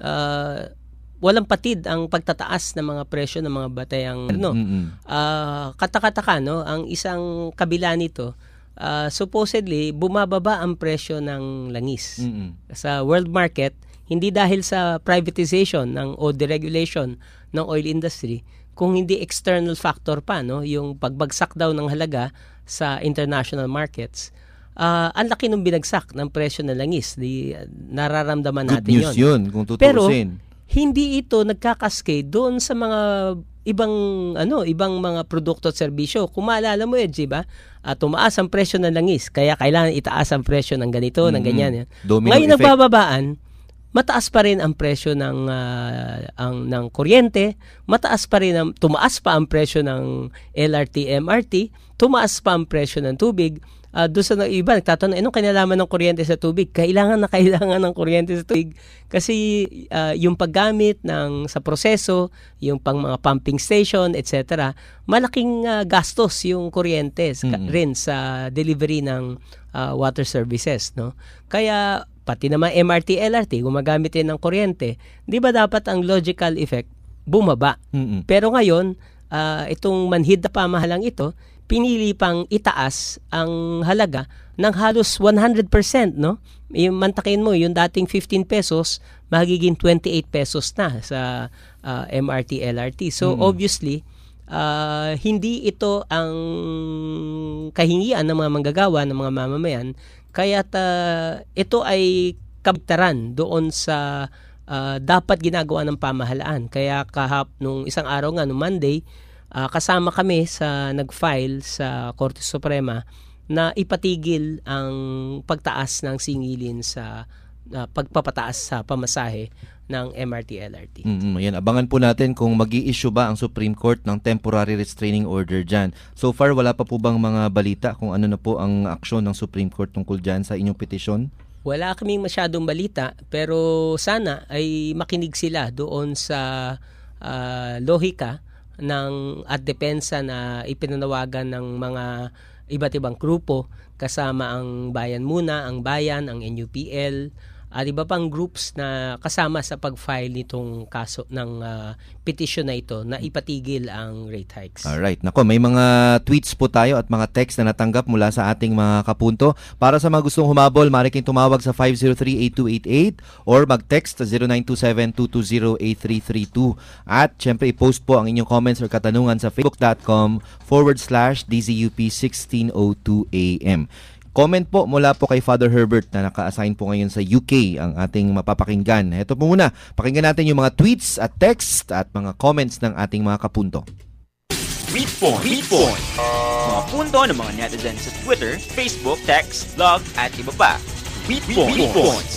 uh, walang patid ang pagtataas ng mga presyo ng mga batayang no. Uh, katakataka no, ang isang kabila nito uh, supposedly bumababa ang presyo ng langis. Mm-mm. Sa world market, hindi dahil sa privatization ng o deregulation ng oil industry, kung hindi external factor pa, no, yung pagbagsak daw ng halaga sa international markets. Uh, ang laki ng binagsak ng presyo ng langis. Di, uh, nararamdaman Good natin news yon. yun, kung tutuusin. Pero hindi ito nagkakascade doon sa mga ibang ano, ibang mga produkto at serbisyo. Kung maalala mo, Edgy, ba? Uh, tumaas ang presyo ng langis, kaya kailangan itaas ang presyo ng ganito, mm-hmm. ng ganyan. Yan. Ngayon nagbababaan, mataas pa rin ang presyo ng uh, ang ng kuryente, mataas pa rin ang tumaas pa ang presyo ng L R T, M R T, tumaas pa ang presyo ng tubig. Uh, doon sa iba, nagtatanong, anong kinalaman ng kuryente sa tubig? Kailangan na kailangan ng kuryente sa tubig kasi uh, yung paggamit ng sa proseso, yung pang mga pumping station, et cetera, malaking uh, gastos yung kuryente mm-hmm. rin sa delivery ng uh, water services, no? Kaya pati naman M R T, L R T, gumagamit din ng kuryente. Di ba dapat ang logical effect bumaba? Mm-hmm. Pero ngayon, uh, itong manhid na pamahalang ito, pinili pang itaas ang halaga ng halos one hundred percent, no? Yung mantakin mo, yung dating fifteen pesos, magiging twenty-eight pesos na sa uh, M R T, L R T. So, mm. obviously, uh, hindi ito ang kahingian ng mga manggagawa, ng mga mamamayan, kaya't uh, ito ay kabigtaran doon sa uh, dapat ginagawa ng pamahalaan. Kaya kahap nung isang araw nga, nung Monday, Uh, kasama kami sa nag-file sa Korte Suprema na ipatigil ang pagtaas ng singilin sa uh, pagpapataas sa pamasahe ng M R T, L R T. Mm-hmm. Yan, abangan po natin kung mag-i-issue ba ang Supreme Court ng temporary restraining order dyan. So far, wala pa po bang mga balita kung ano na po ang aksyon ng Supreme Court tungkol dyan sa inyong petisyon? Wala kaming masyadong balita, pero sana ay makinig sila doon sa uh, lohika ng at depensa na ipinanawagan ng mga iba't ibang grupo kasama ang Bayan Muna, ang Bayan, ang N U P L at iba pang groups na kasama sa pag-file nitong kaso ng uh, petition na ito na ipatigil ang rate hikes. Alright. Nako, may mga tweets po tayo at mga text na natanggap mula sa ating mga kapunto. Para sa mga gustong humabol, maaari kayong tumawag sa five zero three, eight two eight eight or mag-text sa zero nine two seven, two two zero, eight three three two. At syempre, i-post po ang inyong comments or katanungan sa facebook.com forward slash DZUP sixteen oh two A M. Comment po mula po kay Father Herbert na naka-assign po ngayon sa U K ang ating mapapakinggan. Ito po muna, pakinggan natin yung mga tweets at text at mga comments ng ating mga kapunto. Read Point. Read Point. Mga punto ng mga netizens sa Twitter, Facebook, text, blog at iba pa. Read Point. Read Points.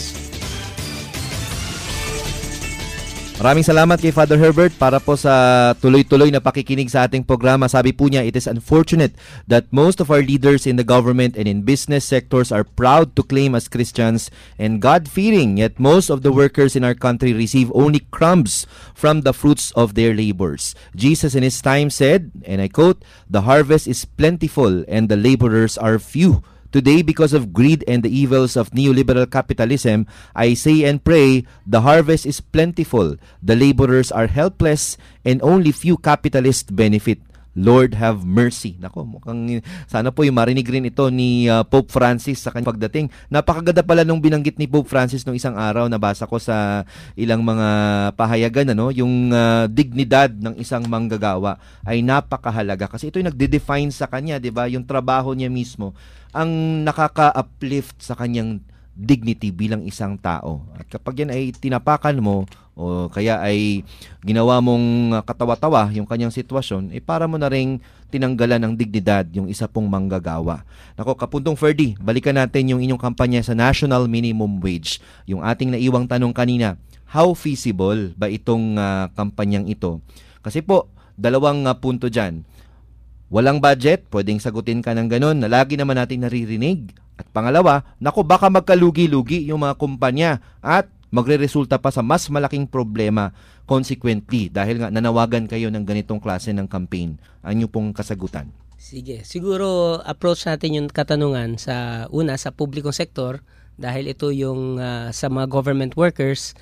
Maraming salamat kay Father Herbert para po sa tuloy-tuloy na pakikinig sa ating programa. Sabi po niya, it is unfortunate that most of our leaders in the government and in business sectors are proud to claim as Christians and God-fearing, yet most of the workers in our country receive only crumbs from the fruits of their labors. Jesus in his time said, and I quote, "The harvest is plentiful and the laborers are few." Today, because of greed and the evils of neoliberal capitalism, I say and pray, the harvest is plentiful, the laborers are helpless, and only few capitalists benefit. Lord have mercy. Nako, mukhang sana po yung marinig rin ito ni uh, Pope Francis sa kanyang pagdating. Napakaganda pala nung binanggit ni Pope Francis nung isang araw, nabasa ko sa ilang mga pahayagan, ano, yung uh, dignidad ng isang manggagawa ay napakahalaga kasi ito yung nagde-define sa kanya, 'di ba? Yung trabaho niya mismo ang nakaka-uplift sa kanyang dignity bilang isang tao. At kapag yan ay tinapakan mo o kaya ay ginawa mong katawa-tawa yung kanyang sitwasyon, eh para mo na ring tinanggalan ng dignidad yung isa pong manggagawa. Nako, Kapuntong Ferdy, balikan natin yung inyong kampanya sa National Minimum Wage. Yung ating naiwang tanong kanina, how feasible ba itong uh, kampanyang ito? Kasi po, dalawang uh, punto dyan. Walang budget, pwedeng sagutin ka ng ganun na lagi naman natin naririnig. At pangalawa, nako baka magkalugi-lugi yung mga kumpanya at magre-resulta pa sa mas malaking problema consequently dahil nga nanawagan kayo ng ganitong klase ng campaign. Ano pong kasagutan? Sige, siguro approach natin yung katanungan sa una sa publikong sektor dahil ito yung uh, sa mga government workers,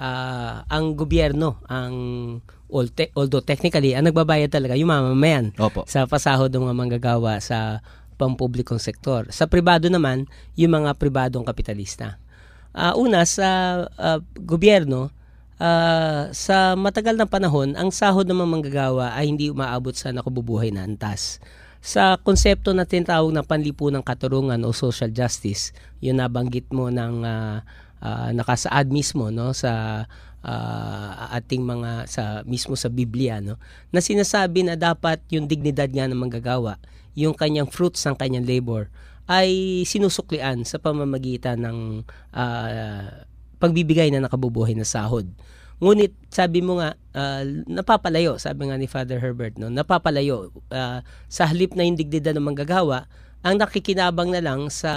uh, ang gobyerno, ang although technically, ang nagbabayad talaga yung mamamayan Opo. Sa pasahod ng mga manggagawa sa pampublikong sektor. Sa pribado naman, yung mga pribadong kapitalista. Uh, una, sa uh, gobyerno, uh, sa matagal na panahon, ang sahod ng mga manggagawa ay hindi umaabot sa nakububuhay na antas. Sa konsepto na tinatawag na panlipunang katarungan o social justice, yun nabanggit mo ng uh, uh, nakasaad mismo no sa uh, ating mga sa mismo sa Biblia no na sinasabi na dapat yung dignidad nga ng manggagawa, yung kanyang fruits ng kanyang labor ay sinusuklian sa pamamagitan ng uh, pagbibigay na nakabubuhay na sahod. Ngunit sabi mo nga uh, napapalayo, sabi nga ni Father Herbert no, napapalayo uh, sa halip na yung dignidad ng manggagawa, ang nakikinabang na lang sa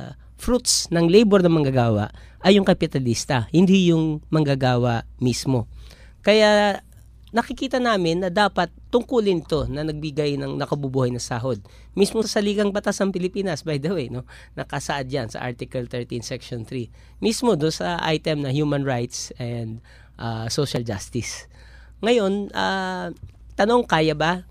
fruits ng labor ng manggagawa ay yung kapitalista, hindi yung manggagawa mismo. Kaya nakikita namin na dapat tungkulin to na nagbigay ng nakabubuhay na sahod. Mismo sa Saligang Batas ng Pilipinas, by the way, no, nakasaad yan sa Article thirteen, Section three. Mismo do sa item na human rights and uh, social justice. Ngayon, uh, tanong, kaya ba?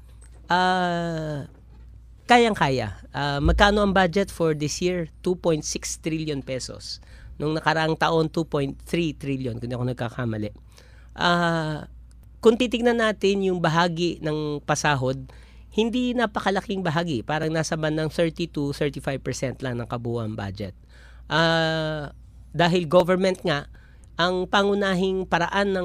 Uh, kayang-kaya. Uh, magkano ang budget for this year? two point six trillion pesos. Nung nakaraang taon, two point three trillion, kung di ako nagkakamali. Ah... Uh, Kung titignan natin yung bahagi ng pasahod, hindi napakalaking bahagi. Parang nasa bandang thirty to thirty-five percent lang ng kabuuan budget. Uh, dahil government nga, ang pangunahing paraan ng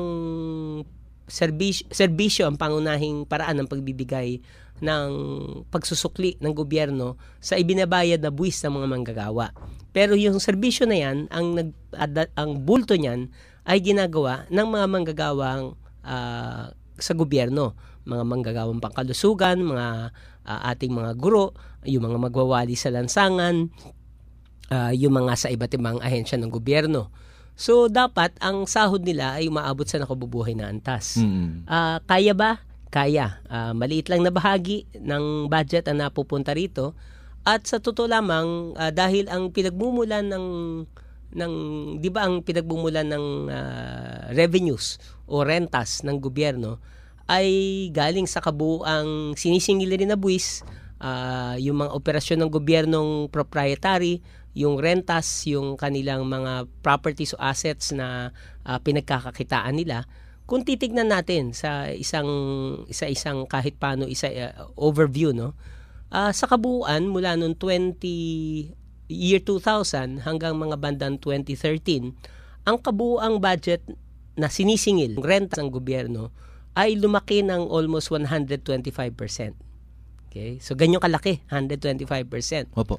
serbisyo, serbisyo, ang pangunahing paraan ng pagbibigay ng pagsusukli ng gobyerno sa ibinabayad na buwis ng mga manggagawa. Pero yung serbisyo na yan, ang, nag, ad, ang bulto niyan ay ginagawa ng mga manggagawang Uh, sa gobyerno, mga manggagawang pangkalusugan, mga uh, ating mga guro, yung mga magwawali sa lansangan, uh, yung mga sa iba't ibang ahensya ng gobyerno. So dapat ang sahod nila ay umaabot sa nakabubuhay na antas. Mm-hmm. Uh, kaya ba? Kaya. Uh, maliit lang na bahagi ng budget ang napupunta rito. At sa totoo lamang, uh, dahil ang pinagmumulan ng ng di ba ang pinagbumulan ng uh, revenues o rentas ng gobyerno ay galing sa kabuuang sinisingil rin na buwis, uh, yung mga operasyon ng gobyernong proprietary, yung rentas, yung kanilang mga properties o assets na uh, pinagkakakitaan nila. Kung titignan natin sa isang isa isang kahit paano isa uh, overview no, uh, sa kabuuan mula noong twenty year two thousand hanggang mga bandang twenty thirteen, ang kabuuang budget na sinisingil, renta ng gobyerno, ay lumaki ng almost one hundred twenty-five percent. Okay? So, ganyan kalaki, one hundred twenty-five percent. Opo.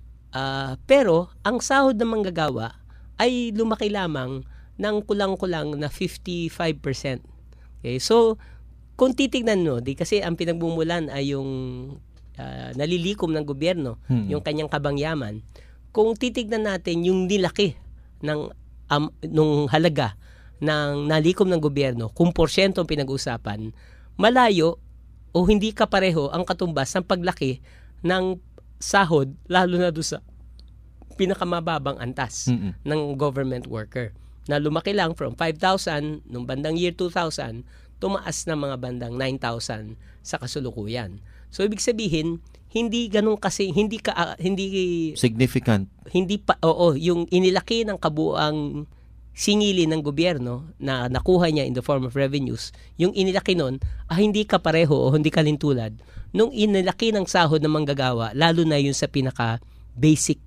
Uh, pero, ang sahod ng manggagawa ay lumaki lamang ng kulang-kulang na fifty-five percent. Okay? So, kung titignan no, di kasi ang pinagmumulan ay yung Uh, nalilikom ng gobyerno, hmm. yung kanyang kabangyaman. Kung titignan natin yung nilaki ng um, nung halaga ng nalikom ng gobyerno, kung porsyento ang pinag-usapan, malayo o hindi kapareho ang katumbas ng paglaki ng sahod, lalo na doon sa pinakamababang antas hmm. ng government worker. Na lumaki lang from five thousand nung bandang year two thousand tumaas na mga bandang nine thousand sa kasulukuyan. So ibig sabihin, hindi ganun kasi hindi ka uh, hindi significant. Hindi pa oo, yung inilaki ng kabuuang singili ng gobyerno na nakuha niya in the form of revenues, yung inilaki nun, ah, hindi ka pareho o hindi ka lintulad nung inilaki ng sahod ng manggagawa, lalo na yung sa pinaka basic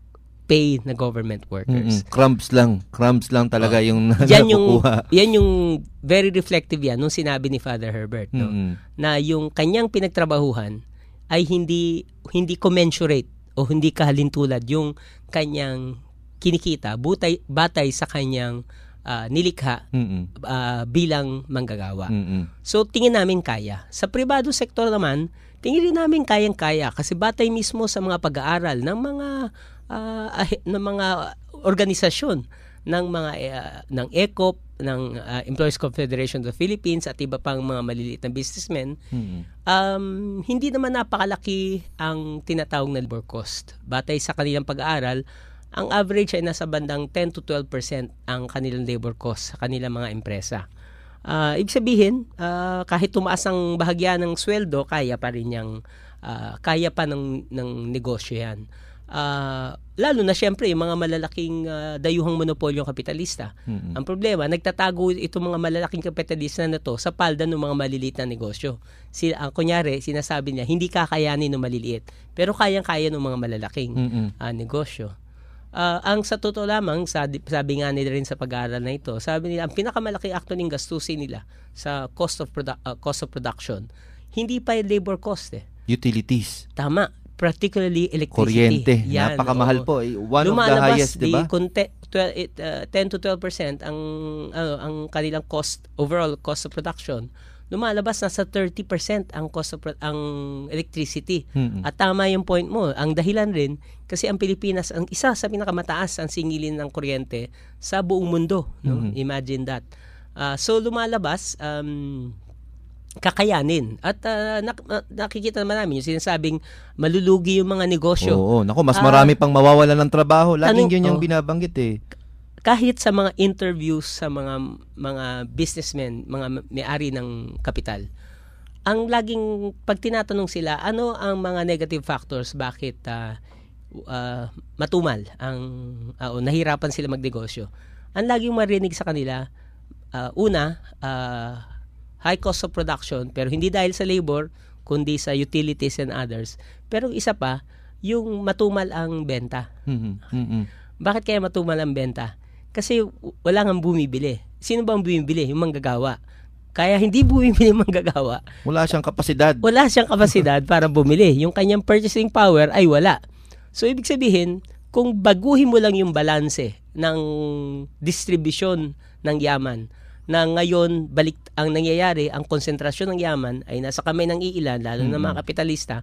pay na government workers. Mm-hmm. Crumbs lang. Crumbs lang talaga oh. yung yan yung yan yung very reflective yan nung sinabi ni Father Herbert, no? Mm-hmm. Na yung kanyang pinagtrabahuhan ay hindi hindi commensurate o hindi kahalintulad yung kanyang kinikita butay batay sa kanyang uh, nilikha mm-hmm. uh, bilang manggagawa. Mm-hmm. So tingin namin kaya. Sa pribado sektor naman, tingin rin namin kayang-kaya kasi batay mismo sa mga pag-aaral ng mga uh, ng mga organisasyon ng mga uh, ng E C O P, ng uh, Employees Confederation of the Philippines at iba pang mga maliliit na businessmen. Mm-hmm. Um, hindi naman napakalaki ang tinatawag na labor cost. Batay sa kanilang pag-aaral, ang average ay nasa bandang ten to twelve percent ang kanilang labor cost sa kanilang mga empresa. Uh, ibig sabihin, uh, kahit tumaas ang bahagya ng sweldo, kaya pa rin yung, uh, kaya pa ng, ng negosyo yan. Uh, lalo na siyempre, yung mga malalaking uh, dayuhang monopolyong kapitalista. Mm-hmm. Ang problema, nagtatago itong mga malalaking kapitalista na to sa palda ng mga maliliit na negosyo. Sila, ang kunyari, sinasabi niya, hindi kakayanin ng maliliit, pero kayang-kaya ng mga malalaking mm-hmm. uh, negosyo. Uh, ang sa totoo lamang, sabi, sabi nga nila rin sa pag-aaral na ito, sabi nila, ang pinakamalaki actually gastusin nila sa cost of, produ- uh, cost of production, hindi pa yung labor cost eh. Utilities. Tama. Particularly electricity. Kuryente. Yan, napakamahal oo. po. One Lumalabas, of the highest, di ba? Lumalabas, ten to twelve percent ang, uh, ang kanilang cost, overall cost of production. Lumalabas na sa thirty percent ang cost of ang electricity. Mm-hmm. At tama yung point mo. Ang dahilan rin, kasi ang Pilipinas, ang isa sa pinakamataas ang singilin ng kuryente sa buong mundo. No? Mm-hmm. Imagine that. Uh, so lumalabas, um, kakayanin. At uh, nak- nakikita naman namin yung sinasabing malulugi yung mga negosyo. Oo, naku, mas marami uh, pang mawawalan ng trabaho. Laging anong, yun yung oh, binabanggit eh. Kahit sa mga interviews sa mga mga businessmen, mga may-ari ng kapital, ang laging pag tinatanong sila, ano ang mga negative factors bakit uh, uh, matumal ang uh, o nahirapan sila magnegosyo? Ang laging marinig sa kanila, uh, una, uh, high cost of production, pero hindi dahil sa labor, kundi sa utilities and others. Pero isa pa, yung matumal ang benta. Mm-hmm. Mm-hmm. Bakit kaya matumal ang benta? Kasi wala nang bumibili. Sino ba ang bumibili? Yung manggagawa. Kaya hindi bumibili yung manggagawa. Wala siyang kapasidad. Wala siyang kapasidad para bumili. Yung kanyang purchasing power ay wala. So, ibig sabihin, kung baguhin mo lang yung balanse ng distribusyon ng yaman, na ngayon, balik ang nangyayari, ang konsentrasyon ng yaman ay nasa kamay ng iilan, lalo mm-hmm. na mga kapitalista,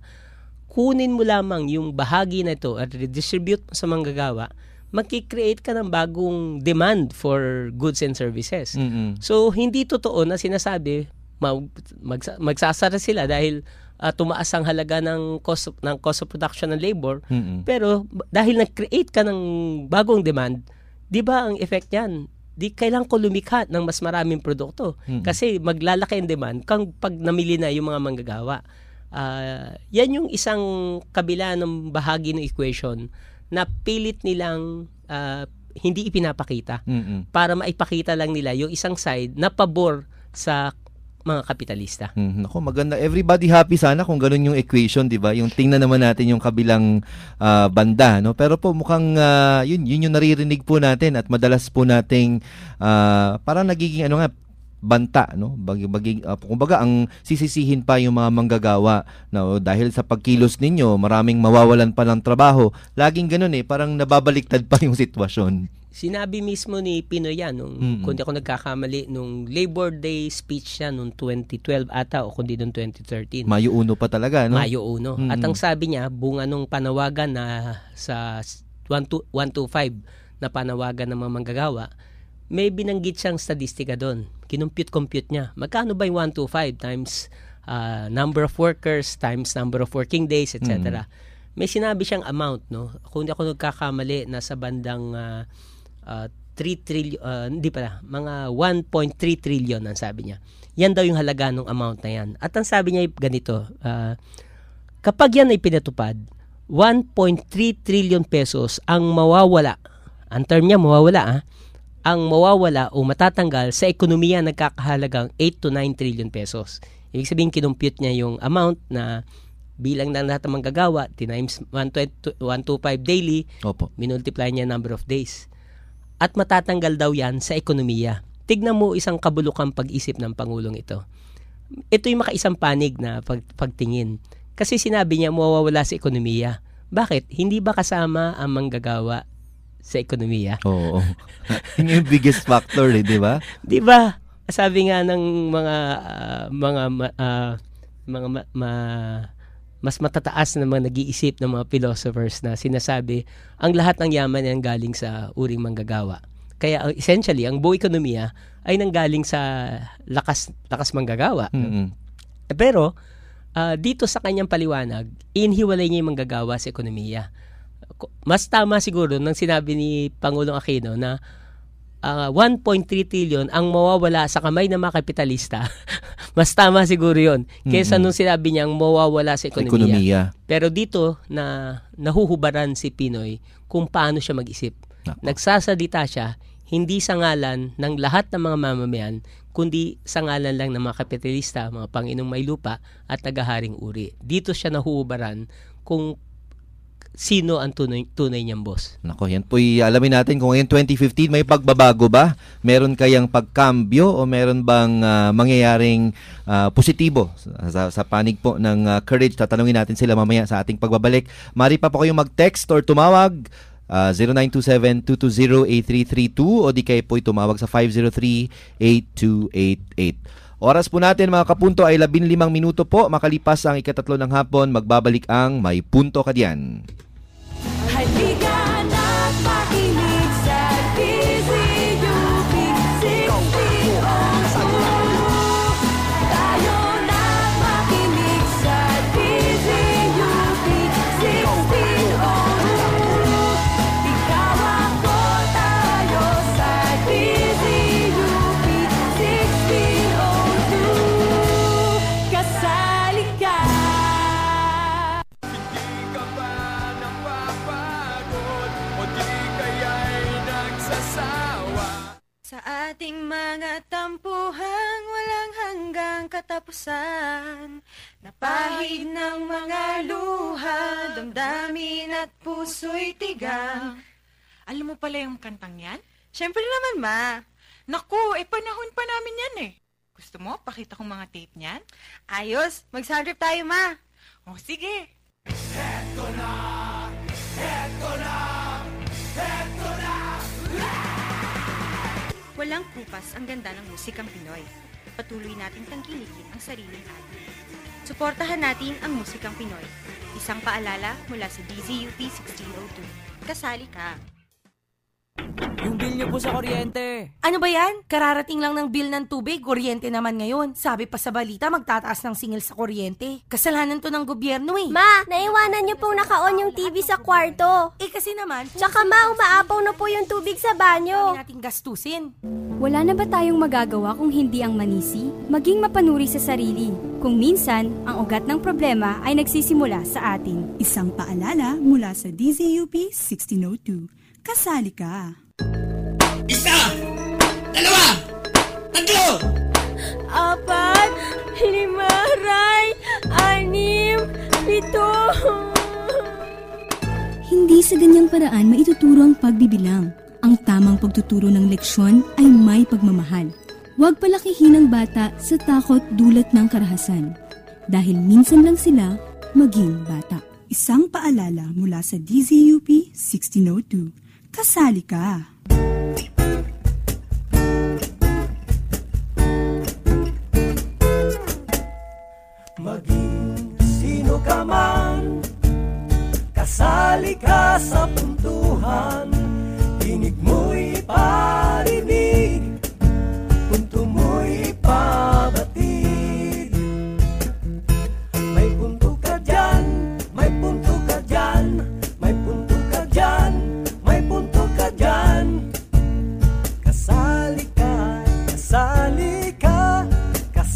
kunin mo lamang yung bahagi na ito at redistribute mo sa manggagawa, magki-create ka ng bagong demand for goods and services. Mm-hmm. So, hindi totoo na sinasabi, mag, magsa, magsasara sila dahil uh, tumaas ang halaga ng cost of, ng cost of production ng labor. Mm-hmm. Pero, dahil nag-create ka ng bagong demand, di ba ang effect yan? Di kailangan ko lumikha ng mas maraming produkto. Mm-hmm. Kasi maglalaki ang demand kang pag namili na yung mga manggagawa. Uh, yan yung isang kabila ng bahagi ng equation na pilit nilang uh, hindi ipinapakita mm-hmm. para maipakita lang nila yung isang side na pabor sa mga kapitalista. Mm-hmm. Ako, maganda. Everybody happy sana kung ganun yung equation, di ba? Yung tingnan naman natin yung kabilang uh, banda, no? Pero po mukhang uh, yun, yun yung naririnig po natin at madalas po nating uh, parang nagiging ano nga, banta, no? Bagi, bagi, uh, kumbaga ang sisisihin pa yung mga manggagawa na no? Dahil sa pagkilos ninyo maraming mawawalan pa ng trabaho. Laging ganoon eh, parang nababaliktad pa yung sitwasyon. Sinabi mismo ni Pinoy yan nung mm-hmm. kundi ako nagkakamali nung Labor Day speech niya nung twenty twelve ata o kundi nung twenty thirteen. Mayo uno pa talaga, no? Mayo uno. Mm-hmm. At ang sabi niya, bunga nung panawagan na sa one two five na panawagan ng mga manggagawa, may binanggit siyang statistika doon. Kinumpute-compute niya. Magkano ba yung one two five times uh, number of workers times number of working days, et cetera. Mm. May sinabi siyang amount, no? Kung hindi ako nagkakamali, nasa bandang uh, uh, three trillion, uh, hindi pala, mga one point three trillion ang sabi niya. yan daw yung halaga ng amount na yan. At ang sabi niya ay ganito, uh, kapag yan ay pinatupad, one point three trillion pesos ang mawawala. Ang term niya, mawawala ah. Ang mawawala o matatanggal sa ekonomiya nagkakahalagang eight to nine trillion pesos. Ibig sabihin, kinumpute niya yung amount na bilang ng lahat ng manggagawa, times one twenty-five daily, Opo. minultiply niya number of days. At matatanggal daw yan sa ekonomiya. Tignan mo isang kabulukang pag-isip ng Pangulong ito. Ito yung makaisang panig na pag, pagtingin. Kasi sinabi niya, mawawala sa ekonomiya. Bakit? Hindi ba kasama ang manggagawa sa ekonomiya? Oo. Yun yung biggest factor, eh, di ba? Di ba? Sabi nga ng mga uh, mga uh, mga ma, ma, mas matataas na mga nag-iisip ng mga philosophers na sinasabi, ang lahat ng yaman ay galing sa uring manggagawa. Kaya uh, essentially, ang buong ekonomiya ay nanggaling sa lakas lakas manggagawa. Mm-hmm. Pero uh, dito sa kanyang paliwanag, inhiwalay niya yung manggagawa sa ekonomiya. Mas tama siguro nang sinabi ni Pangulong Aquino na uh, one point three trillion ang mawawala sa kamay ng mga kapitalista. Mas tama siguro yun kaysa mm-hmm. nung sinabi niyang mawawala sa ekonomiya. ekonomiya. Pero dito na nahuhubaran si Pinoy kung paano siya mag-isip. Ako. Nagsasalita siya hindi sa ngalan ng lahat ng mga mamamayan, kundi sa ngalan lang ng mga kapitalista, mga Panginong may lupa at tagaharing uri. Dito siya nahuhubaran kung sino ang tunay, tunay niyang boss. Nako, yan po alamin natin kung ngayon twenty fifteen may pagbabago ba? Meron kayang pagkambyo o meron bang uh, mangyayaring uh, positibo sa, sa panig po ng uh, Courage? Tatanungin natin sila mamaya sa ating pagbabalik. Mari pa po kayong mag-text or tumawag uh, zero nine two seven, two two zero, eight three three two o di kayo po'y tumawag sa five zero three, eight two eight eight. Oras po natin mga kapunto ay labing limang minuto po. Makalipas ang ikatatlo ng hapon, magbabalik ang May Punto Ka Diyan. Halika na't makinig sa D Z U P sixteen oh two. Tayo na't makinig sa D Z U P sixteen oh two. Ikaw ako tayo sa D Z U P sixteen oh two. Kasali ka. Sa ating mga tampuhan, walang hanggang katapusan. Napahid ng mga luha, damdamin at puso'y tigang. Alam mo pala yung kantang yan? Siyempre naman, ma. Naku, eh panahon pa namin yan eh. Gusto mo, pakita kong mga tape niyan? Ayos, mag-sound trip tayo, ma. O, sige. Eto na, eto na, eto na. Walang kupas ang ganda ng musikang Pinoy. Patuloy nating tangkilikin ang sariling atin. Suportahan natin ang musikang Pinoy. Isang paalala mula sa D Z U P sixteen oh two. Kasali ka! Yung bill niyo po sa kuryente. Ano ba yan? Kararating lang ng bill ng tubig, kuryente naman ngayon. Sabi pa sa balita, magtataas ng singil sa kuryente. Kasalanan to ng gobyerno eh. Ma, naiwanan niyo pong naka-on yung T V sa kwarto. Eh kasi naman... Tsaka ma, umaapaw na po yung tubig sa banyo. Hindi natin gastusin. Wala na ba tayong magagawa kung hindi ang manisi? Maging mapanuri sa sarili. Kung minsan, ang ugat ng problema ay nagsisimula sa atin. Isang paalala mula sa D Z U P sixteen oh two. Kasali ka! Isa! Dalawa! Tatlo! Apat! Lima! Ray! Anim! Pito! Hindi sa ganyang paraan maituturo ang pagbibilang. Ang tamang pagtuturo ng leksyon ay may pagmamahal. Huwag palakihin ang bata sa takot dulot ng karahasan. Dahil minsan lang sila maging bata. Isang paalala mula sa D Z U P sixteen oh two. Kasali ka! Maging sino ka man, kasali ka sa puntuhan. Tinig mo'y parinig, punto mo'y pabatid. May punto ka dyan, may punto ka dyan, may punto ka dyan, may punto ka dyan. Kasali ka, kasali ka, kasali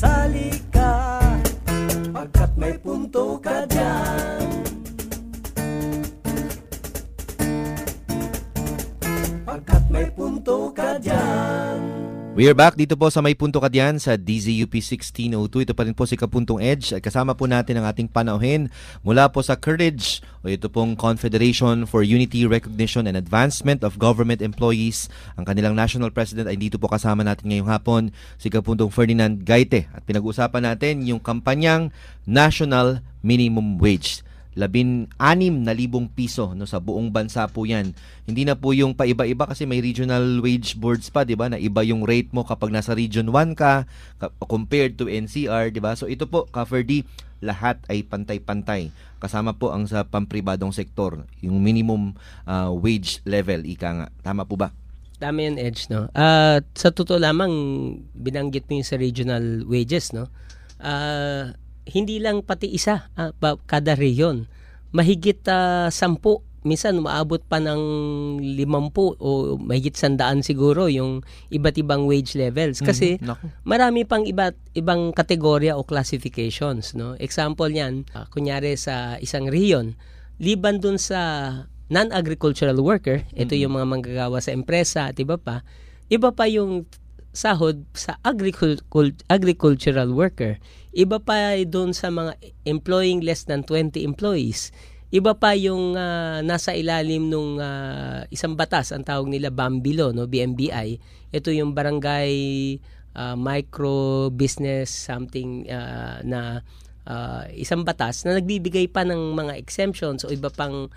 We are back dito po sa May Punto Ka Diyan sa D Z U P sixteen oh two. Ito pa rin po si Kapuntong Edge at kasama po natin ang ating panauhin mula po sa Courage o ito pong Confederation for Unity, Recognition and Advancement of Government Employees. Ang kanilang National President ay dito po kasama natin ngayong hapon, si Kapuntong Ferdinand Gaite. At pinag-uusapan natin yung kampanyang National Minimum Wage. labin anim na libong piso no, sa buong bansa po yan. Hindi na po yung paiba-iba kasi may regional wage boards pa, di ba, na iba yung rate mo kapag nasa Region one ka compared to N C R, di ba? So ito po, Ka-Ferdy, lahat ay pantay-pantay. Kasama po ang sa pampribadong sektor, yung minimum uh, wage level, ika nga. Tama po ba? Tama yan, Edge, no? Uh, sa totoo lamang, binanggit mo yung sa regional wages, no? Uh, hindi lang pati isa, uh, kada reyon. Mahigit uh, sampu, minsan umaabot pa ng limampu o mahigit sandaan siguro yung iba't ibang wage levels. Kasi mm-hmm. marami pang iba't ibang kategorya o classifications, no? Example niyan, uh, kunyari sa isang reyon, liban dun sa non-agricultural worker, ito mm-hmm. yung mga manggagawa sa empresa at iba pa, iba pa yung sahod sa agricul- agricultural worker. Iba pa doon sa mga employing less than twenty employees. Iba pa yung uh, nasa ilalim ng uh, isang batas, ang tawag nila BAMBILO, no? B M B I. Ito yung barangay uh, micro business something uh, na uh, isang batas na nagbibigay pa ng mga exemptions o iba pang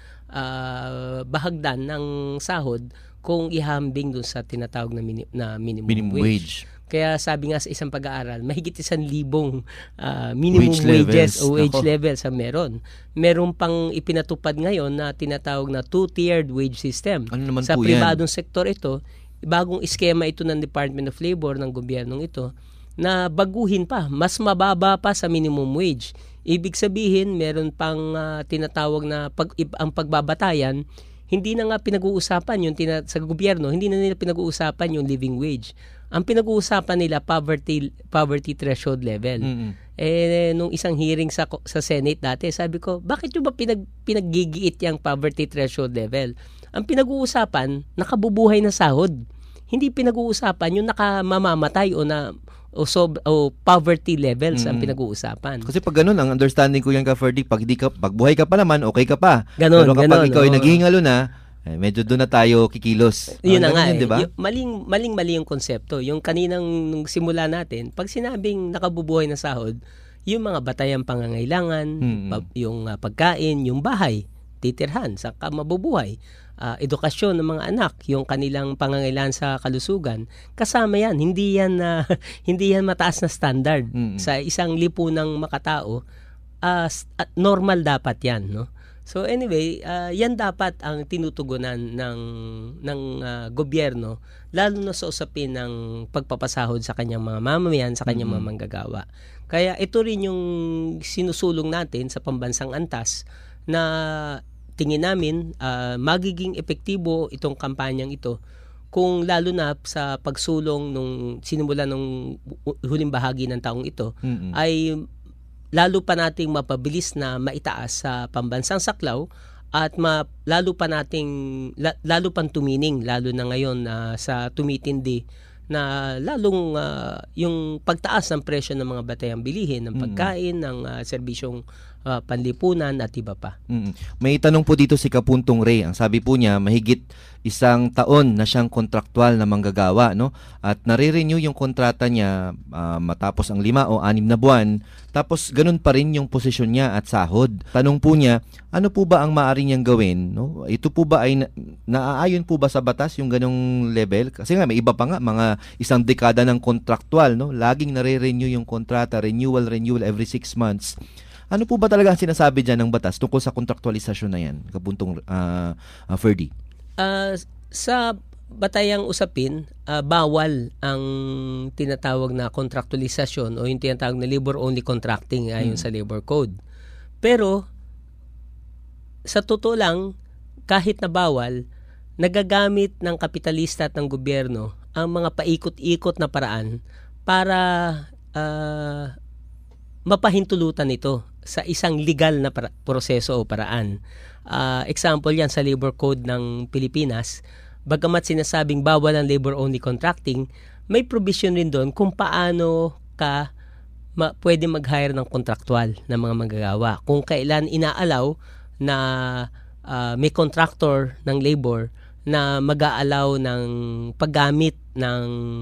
uh, bahagdan ng sahod kung ihambing doon sa tinatawag na, mini- na minimum, minimum wage. wage. Kaya sabi nga sa isang pag-aaral, mahigit isang libong uh, minimum wage wages levels. o wage Ako. levels ang meron. Meron pang ipinatupad ngayon na tinatawag na two-tiered wage system. Ano naman sa po pribadong yan? sektor ito, bagong eskema ito ng Department of Labor, ng gobyernong ito, na baguhin pa, mas mababa pa sa minimum wage. Ibig sabihin, meron pang uh, tinatawag na pag, ang pagbabatayan, hindi na nga pinag-uusapan yung tina- sa gobyerno, hindi na nila pinag-uusapan yung living wage. Ang pinag-uusapan nila poverty poverty threshold level. Mm-hmm. Eh nung isang hearing sa sa Senate dati, sabi ko, bakit yung ba pinag pinaggigiit yung poverty threshold level? Ang pinag-uusapan, nakabubuhay na sahod. Hindi pinag-uusapan yung nakamamamatay o na o, sob, o poverty levels mm-hmm. ang pinag-uusapan. Kasi pag ganun, ang understanding ko yan, Ka-Ferdy, pag, di ka, pag buhay ka pa naman, okay ka pa. Ganun, pero kapag ganun, ikaw ay oh. naghihingalo na, eh, medyo doon na tayo kikilos. Yun na ah, nga yun, eh. Diba? Yung, maling, maling mali yung konsepto. Yung kaninang nung simula natin, pag sinabing nakabubuhay na sahod, yung mga batayang pangangailangan, mm-hmm. pa, yung uh, pagkain, yung bahay, titirhan, sa mabubuhay. Uh, edukasyon ng mga anak, yung kanilang pangangailangan sa kalusugan, kasama yan. Hindi yan uh, hindi yan mataas na standard. Mm-hmm. Sa isang lipunang makatao, uh, normal dapat yan, no? So anyway, uh, yan dapat ang tinutugunan ng ng uh, gobyerno, lalo na sa usapin ng pagpapasahod sa kanyang mga mamamayan, sa kanyang mm-hmm. mga manggagawa. Kaya ito rin yung sinusulong natin sa pambansang antas na tingin namin uh, magiging epektibo itong kampanyang ito kung lalo na sa pagsulong nung sinimula nung huling bahagi ng taong ito mm-hmm. ay lalo pa nating mapabilis na maitaas sa pambansang saklaw at ma, lalo pa nating la, lalo pang tumining lalo na ngayon uh, sa tumitindi na lalong uh, yung pagtaas ng presyo ng mga batayang bilihin, ng pagkain, mm-hmm. ng uh, serbisyong uh, panlipunan at iba pa. Mm-hmm. May tanong po dito si Kapuntong Ray. Ang sabi po niya, mahigit isang taon na siyang kontraktual na manggagawa, no? At nare-renew yung kontrata niya uh, matapos ang lima o anim na buwan. Tapos ganun pa rin yung posisyon niya at sahod. Tanong po niya, ano po ba ang maaari niyang gawin? No? Ito po ba ay na- naaayon po ba sa batas yung ganung level? Kasi nga may iba pa nga, mga isang dekada ng kontraktual, no? Laging nare-renew yung kontrata, renewal, renewal every six months. Ano po ba talaga ang sinasabi dyan ng batas tungkol sa kontraktualisasyon na yan, Kapuntong uh, uh, Ferdy? Uh, sa batayang usapin, uh, bawal ang tinatawag na kontraktualisasyon o yung tinatawag na labor-only contracting ayon hmm. sa labor code. Pero, sa totoo lang, kahit na bawal, nagagamit ng kapitalista at ng gobyerno ang mga paikot-ikot na paraan para uh, mapahintulutan ito sa isang legal na para- proseso o paraan. Uh, example yan sa labor code ng Pilipinas, bagamat sinasabing bawal ang labor-only contracting, may provision rin doon kung paano ka ma- pwede mag-hire ng kontraktual na mga manggagawa. Kung kailan inaalaw na uh, may contractor ng labor na mag-aalaw ng paggamit ng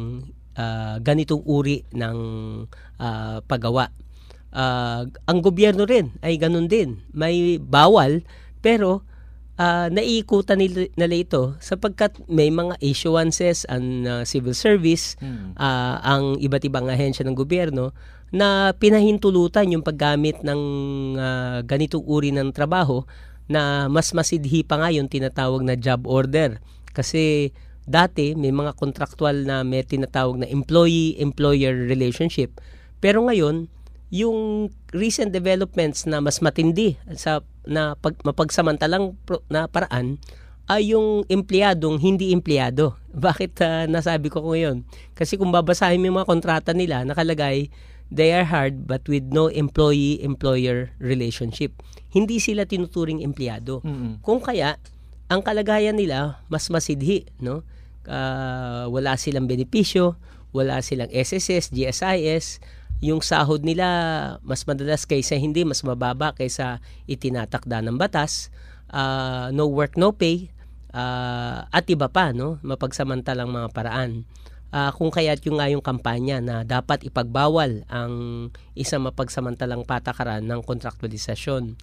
uh, ganitong uri ng uh, paggawa. Uh, ang gobyerno rin ay ganun din. May bawal pero uh, naiikutan nila, nila ito sapagkat may mga issuances ang uh, civil service, hmm. uh, ang iba't ibang ahensya ng gobyerno na pinahintulutan yung paggamit ng uh, ganitong uri ng trabaho na mas masidhi pa nga yung tinatawag na job order. Kasi dati may mga kontraktual na may tinatawag na employee-employer relationship. Pero ngayon, yung recent developments na mas matindi sa na pag, mapagsamantalang pro, na paraan ay yung empleyadong hindi empleyado. Bakit uh, nasabi ko ngayon? Kasi kung babasahin mo yung mga kontrata nila, nakalagay, they are hired but with no employee-employer relationship. Hindi sila tinuturing empleyado. Mm-hmm. Kung kaya, ang kalagayan nila mas masidhi, no? Uh, wala silang benepisyo, wala silang S S S, G S I S, yung sahod nila mas madalas kaysa hindi, mas mababa kaysa itinatakda ng batas, uh, no work, no pay, uh, at iba pa, no? Mapagsamantalang mga paraan. Uh, kung kaya't yung nga yung kampanya na dapat ipagbawal ang isang mapagsamantalang patakaran ng kontraktualisasyon.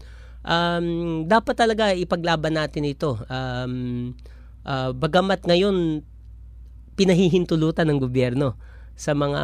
Um, dapat talaga ipaglaban natin ito. Um, uh, bagamat ngayon pinahihintulutan ng gobyerno sa mga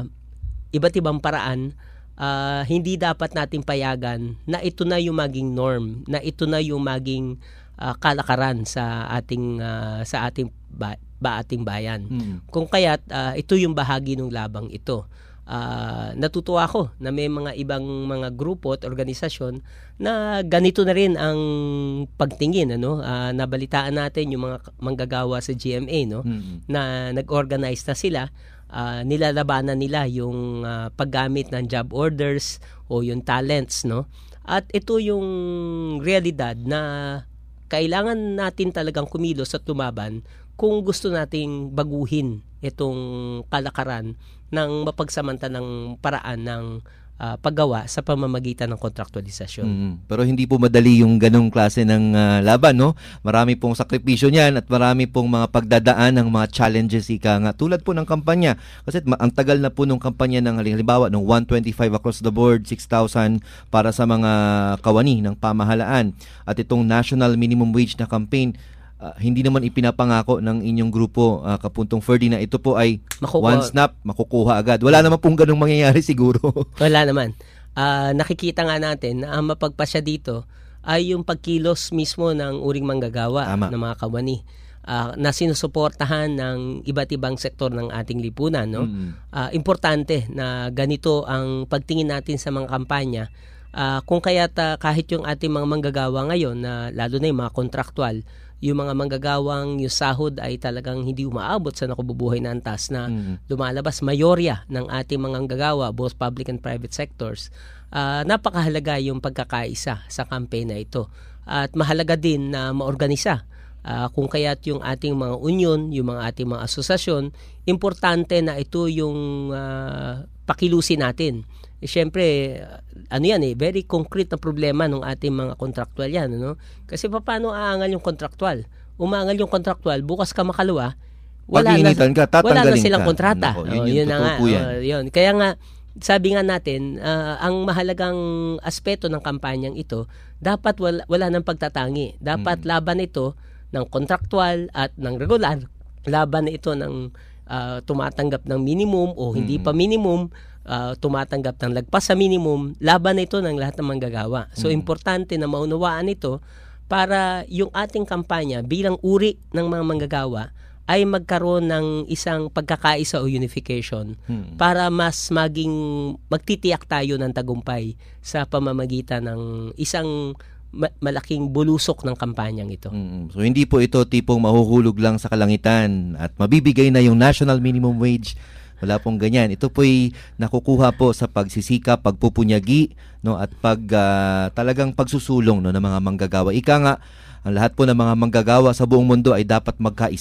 iba't ibang paraan, uh, hindi dapat nating payagan na ito na yung maging norm, na ito na yung maging uh, kalakaran sa ating uh, sa ating ba, ba ating bayan. Hmm. Kung kaya't uh, ito yung bahagi ng labang ito. Uh, natutuwa ako na may mga ibang mga grupo at organisasyon na ganito na rin ang pagtingin, ano? Uh, nabalitaan natin yung mga manggagawa sa G M A, no? Hmm. Na nag-organize na sila. Uh, nilalabanan nila yung uh, paggamit ng job orders o yung talents, no? At ito yung realidad na kailangan natin talagang kumilos at lumaban kung gusto nating baguhin itong kalakaran ng mapagsamantalang paraan ng uh, paggawa sa pamamagitan ng kontraktualisasyon. Mm-hmm. Pero hindi po madali yung ganong klase ng uh, laban, no? Marami pong sakripisyo niyan at marami pong mga pagdadaan ng mga challenges, ika nga. Tulad po ng kampanya. Kasi ang tagal na po ng kampanya ng halimbawa ng one twenty-five across the board, six thousand para sa mga kawani ng pamahalaan. At itong national minimum wage na campaign, Uh, hindi naman ipinapangako ng inyong grupo, uh, Kapuntong Ferdy, na ito po ay Makukuha. one snap, makukuha agad. Wala naman pong ganung mangyayari siguro. Wala naman. Uh, nakikita nga natin na ang mapagpasya dito ay yung pagkilos mismo ng uring manggagawa Tama. ng mga kawani uh, na sinusuportahan ng iba't ibang sektor ng ating lipunan. No? Mm-hmm. Uh, importante na ganito ang pagtingin natin sa mga kampanya. Uh, kung kaya't uh, kahit yung ating mga manggagawa ngayon, na lalo na yung mga kontraktual, yung mga manggagawang yung sahod ay talagang hindi umaabot sa nakububuhay na antas na mm. lumalabas, mayorya ng ating mga manggagawa, both public and private sectors, uh, napakahalaga yung pagkakaisa sa campaign na ito. At mahalaga din na maorganisa. Uh, kung kaya't yung ating mga union, yung mga ating mga asosasyon, importante na ito yung uh, pakilusin natin. Eh, Siyempre, ano yan eh, very concrete na problema ng ating mga kontraktual yan. Ano? Kasi paano aangal yung kontraktual? Umangal yung kontraktual, bukas ka makalawa, wala na, ka, wala na silang kontrata. Nako, yun, oh, yun na nga. Oh, yun. Kaya nga, sabi nga natin, uh, ang mahalagang aspeto ng kampanyang ito, dapat wala, wala ng pagtatangi. Dapat hmm. laban ito ng kontraktual at ng regular. Laban ito ng uh, tumatanggap ng minimum o hindi hmm. pa minimum, Uh, tumatanggap ng lagpas sa minimum, laban na ito ng lahat ng manggagawa. So, mm. importante na maunawaan ito para yung ating kampanya bilang uri ng mga manggagawa ay magkaroon ng isang pagkakaisa o unification mm. para mas maging magtitiyak tayo ng tagumpay sa pamamagitan ng isang ma- malaking bulusok ng kampanyang ito. Mm. So, hindi po ito tipong mahuhulog lang sa kalangitan at mabibigay na yung national minimum wage. Wala pong ganyan. Ito po'y nakukuha po sa pagsisika, pagpupunyagi, no, at pag uh, talagang pagsusulong, no, ng mga manggagawa. Ika nga, ang lahat po ng mga manggagawa sa buong mundo ay dapat magkaisa,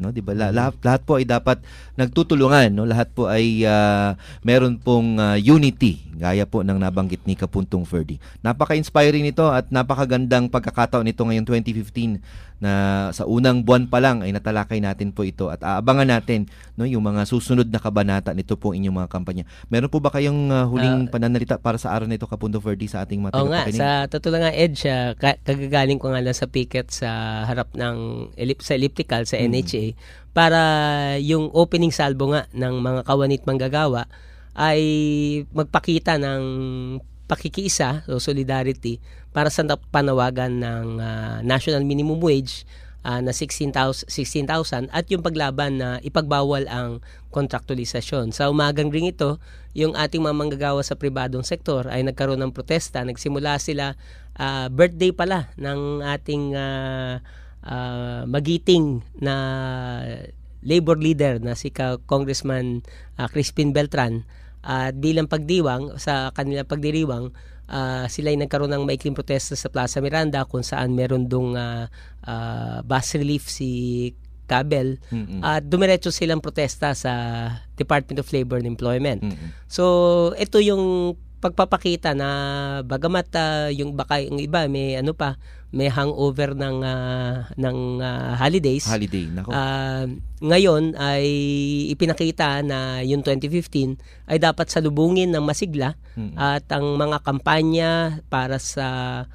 no? 'Di ba? Lahat, lahat po ay dapat nagtutulungan, no? Lahat po ay uh, meron pong uh, unity, gaya po ng nabanggit ni Kapuntong Ferdy. Napaka-inspiring nito at napakagandang pagkakataon nito ngayong twenty fifteen na sa unang buwan pa lang ay natalakay natin po ito at aabangan natin, no, yung mga susunod na kabanata nito po inyong mga kampanya. Meron po ba kayong uh, huling uh, pananalita para sa araw na ito, Kapuntong Ferdy, sa ating mga tagapakinig? Oo nga, sa totoo nga, Edge, uh, kagagaling ko nga lang sa picket sa harap ng sa elliptical sa N H A hmm. para yung opening salvo nga ng mga kawanit manggagawa ay magpakita ng pakikiisa o solidarity para sa panawagan ng uh, national minimum wage uh, na sixteen thousand at yung paglaban na ipagbawal ang kontraktualisasyon. Sa umagang ring ito, yung ating mga manggagawa sa pribadong sektor ay nagkaroon ng protesta. Nagsimula sila, uh, birthday pala ng ating uh, uh, magiting na labor leader na si Congressman uh, Crispin Beltran. At uh, bilang pagdiwang, sa kanilang pagdiriwang, uh, sila ay nagkaroon ng maikling protesta sa Plaza Miranda kung saan meron dong uh, uh, bus relief si Cabel. Mm-hmm. At uh, dumiretso silang protesta sa Department of Labor and Employment. Mm-hmm. So, ito yung pagpapakita na bagamat uh, yung baka yung iba may ano pa, may hangover ng uh, ng uh, holidays. Holiday, nako. Uh, ngayon ay ipinakita na yung twenty fifteen ay dapat salubungin ng masigla hmm. at ang mga kampanya para sa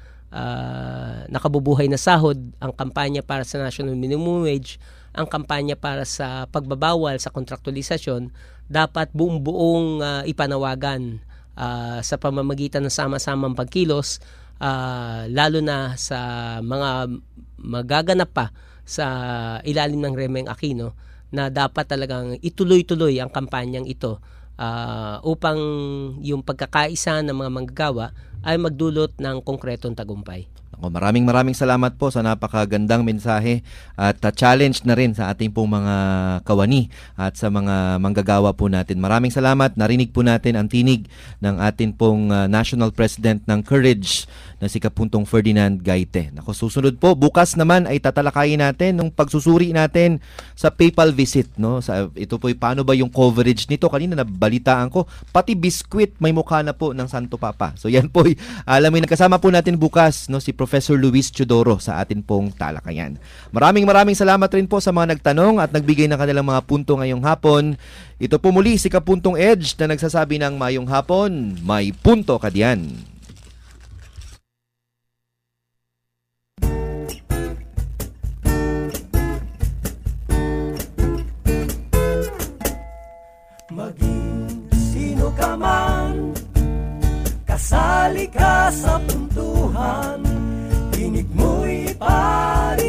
uh, nakabubuhay na sahod, ang kampanya para sa national minimum wage, ang kampanya para sa pagbabawal sa kontraktualisasyon dapat buong-buong uh, ipanawagan uh, sa pamamagitan ng sama-samang pagkilos. Uh, lalo na sa mga magaganap pa sa ilalim ng Remeng Aquino na dapat talagang ituloy-tuloy ang kampanyang ito uh, upang yung pagkakaisa ng mga manggagawa ay magdulot ng konkretong tagumpay. Ako, maraming maraming salamat po sa napakagandang mensahe at uh, challenge na rin sa ating pong mga kawani at sa mga manggagawa po natin. Maraming salamat. Narinig po natin ang tinig ng ating pong uh, National President ng Courage na si Kapuntong Ferdinand Gaite. Ako, susunod po, bukas naman ay tatalakayin natin nung pagsusuri natin sa PayPal visit, no? Sa, ito po, paano ba yung coverage nito? Kanina nabalitaan ko, pati biskwit may mukha na po ng Santo Papa. So yan po, alamin, kasama po natin bukas, no, si Professor Luis Teodoro sa atin pong talakayan. Maraming maraming salamat rin po sa mga nagtanong at nagbigay ng kanilang mga punto ngayong hapon. Ito po muli si Kapuntong Edge na nagsasabi ng mayong hapon, may punto ka diyan. Maging sino ka man, kasali ka sa puntuhan, tinig mo'y pari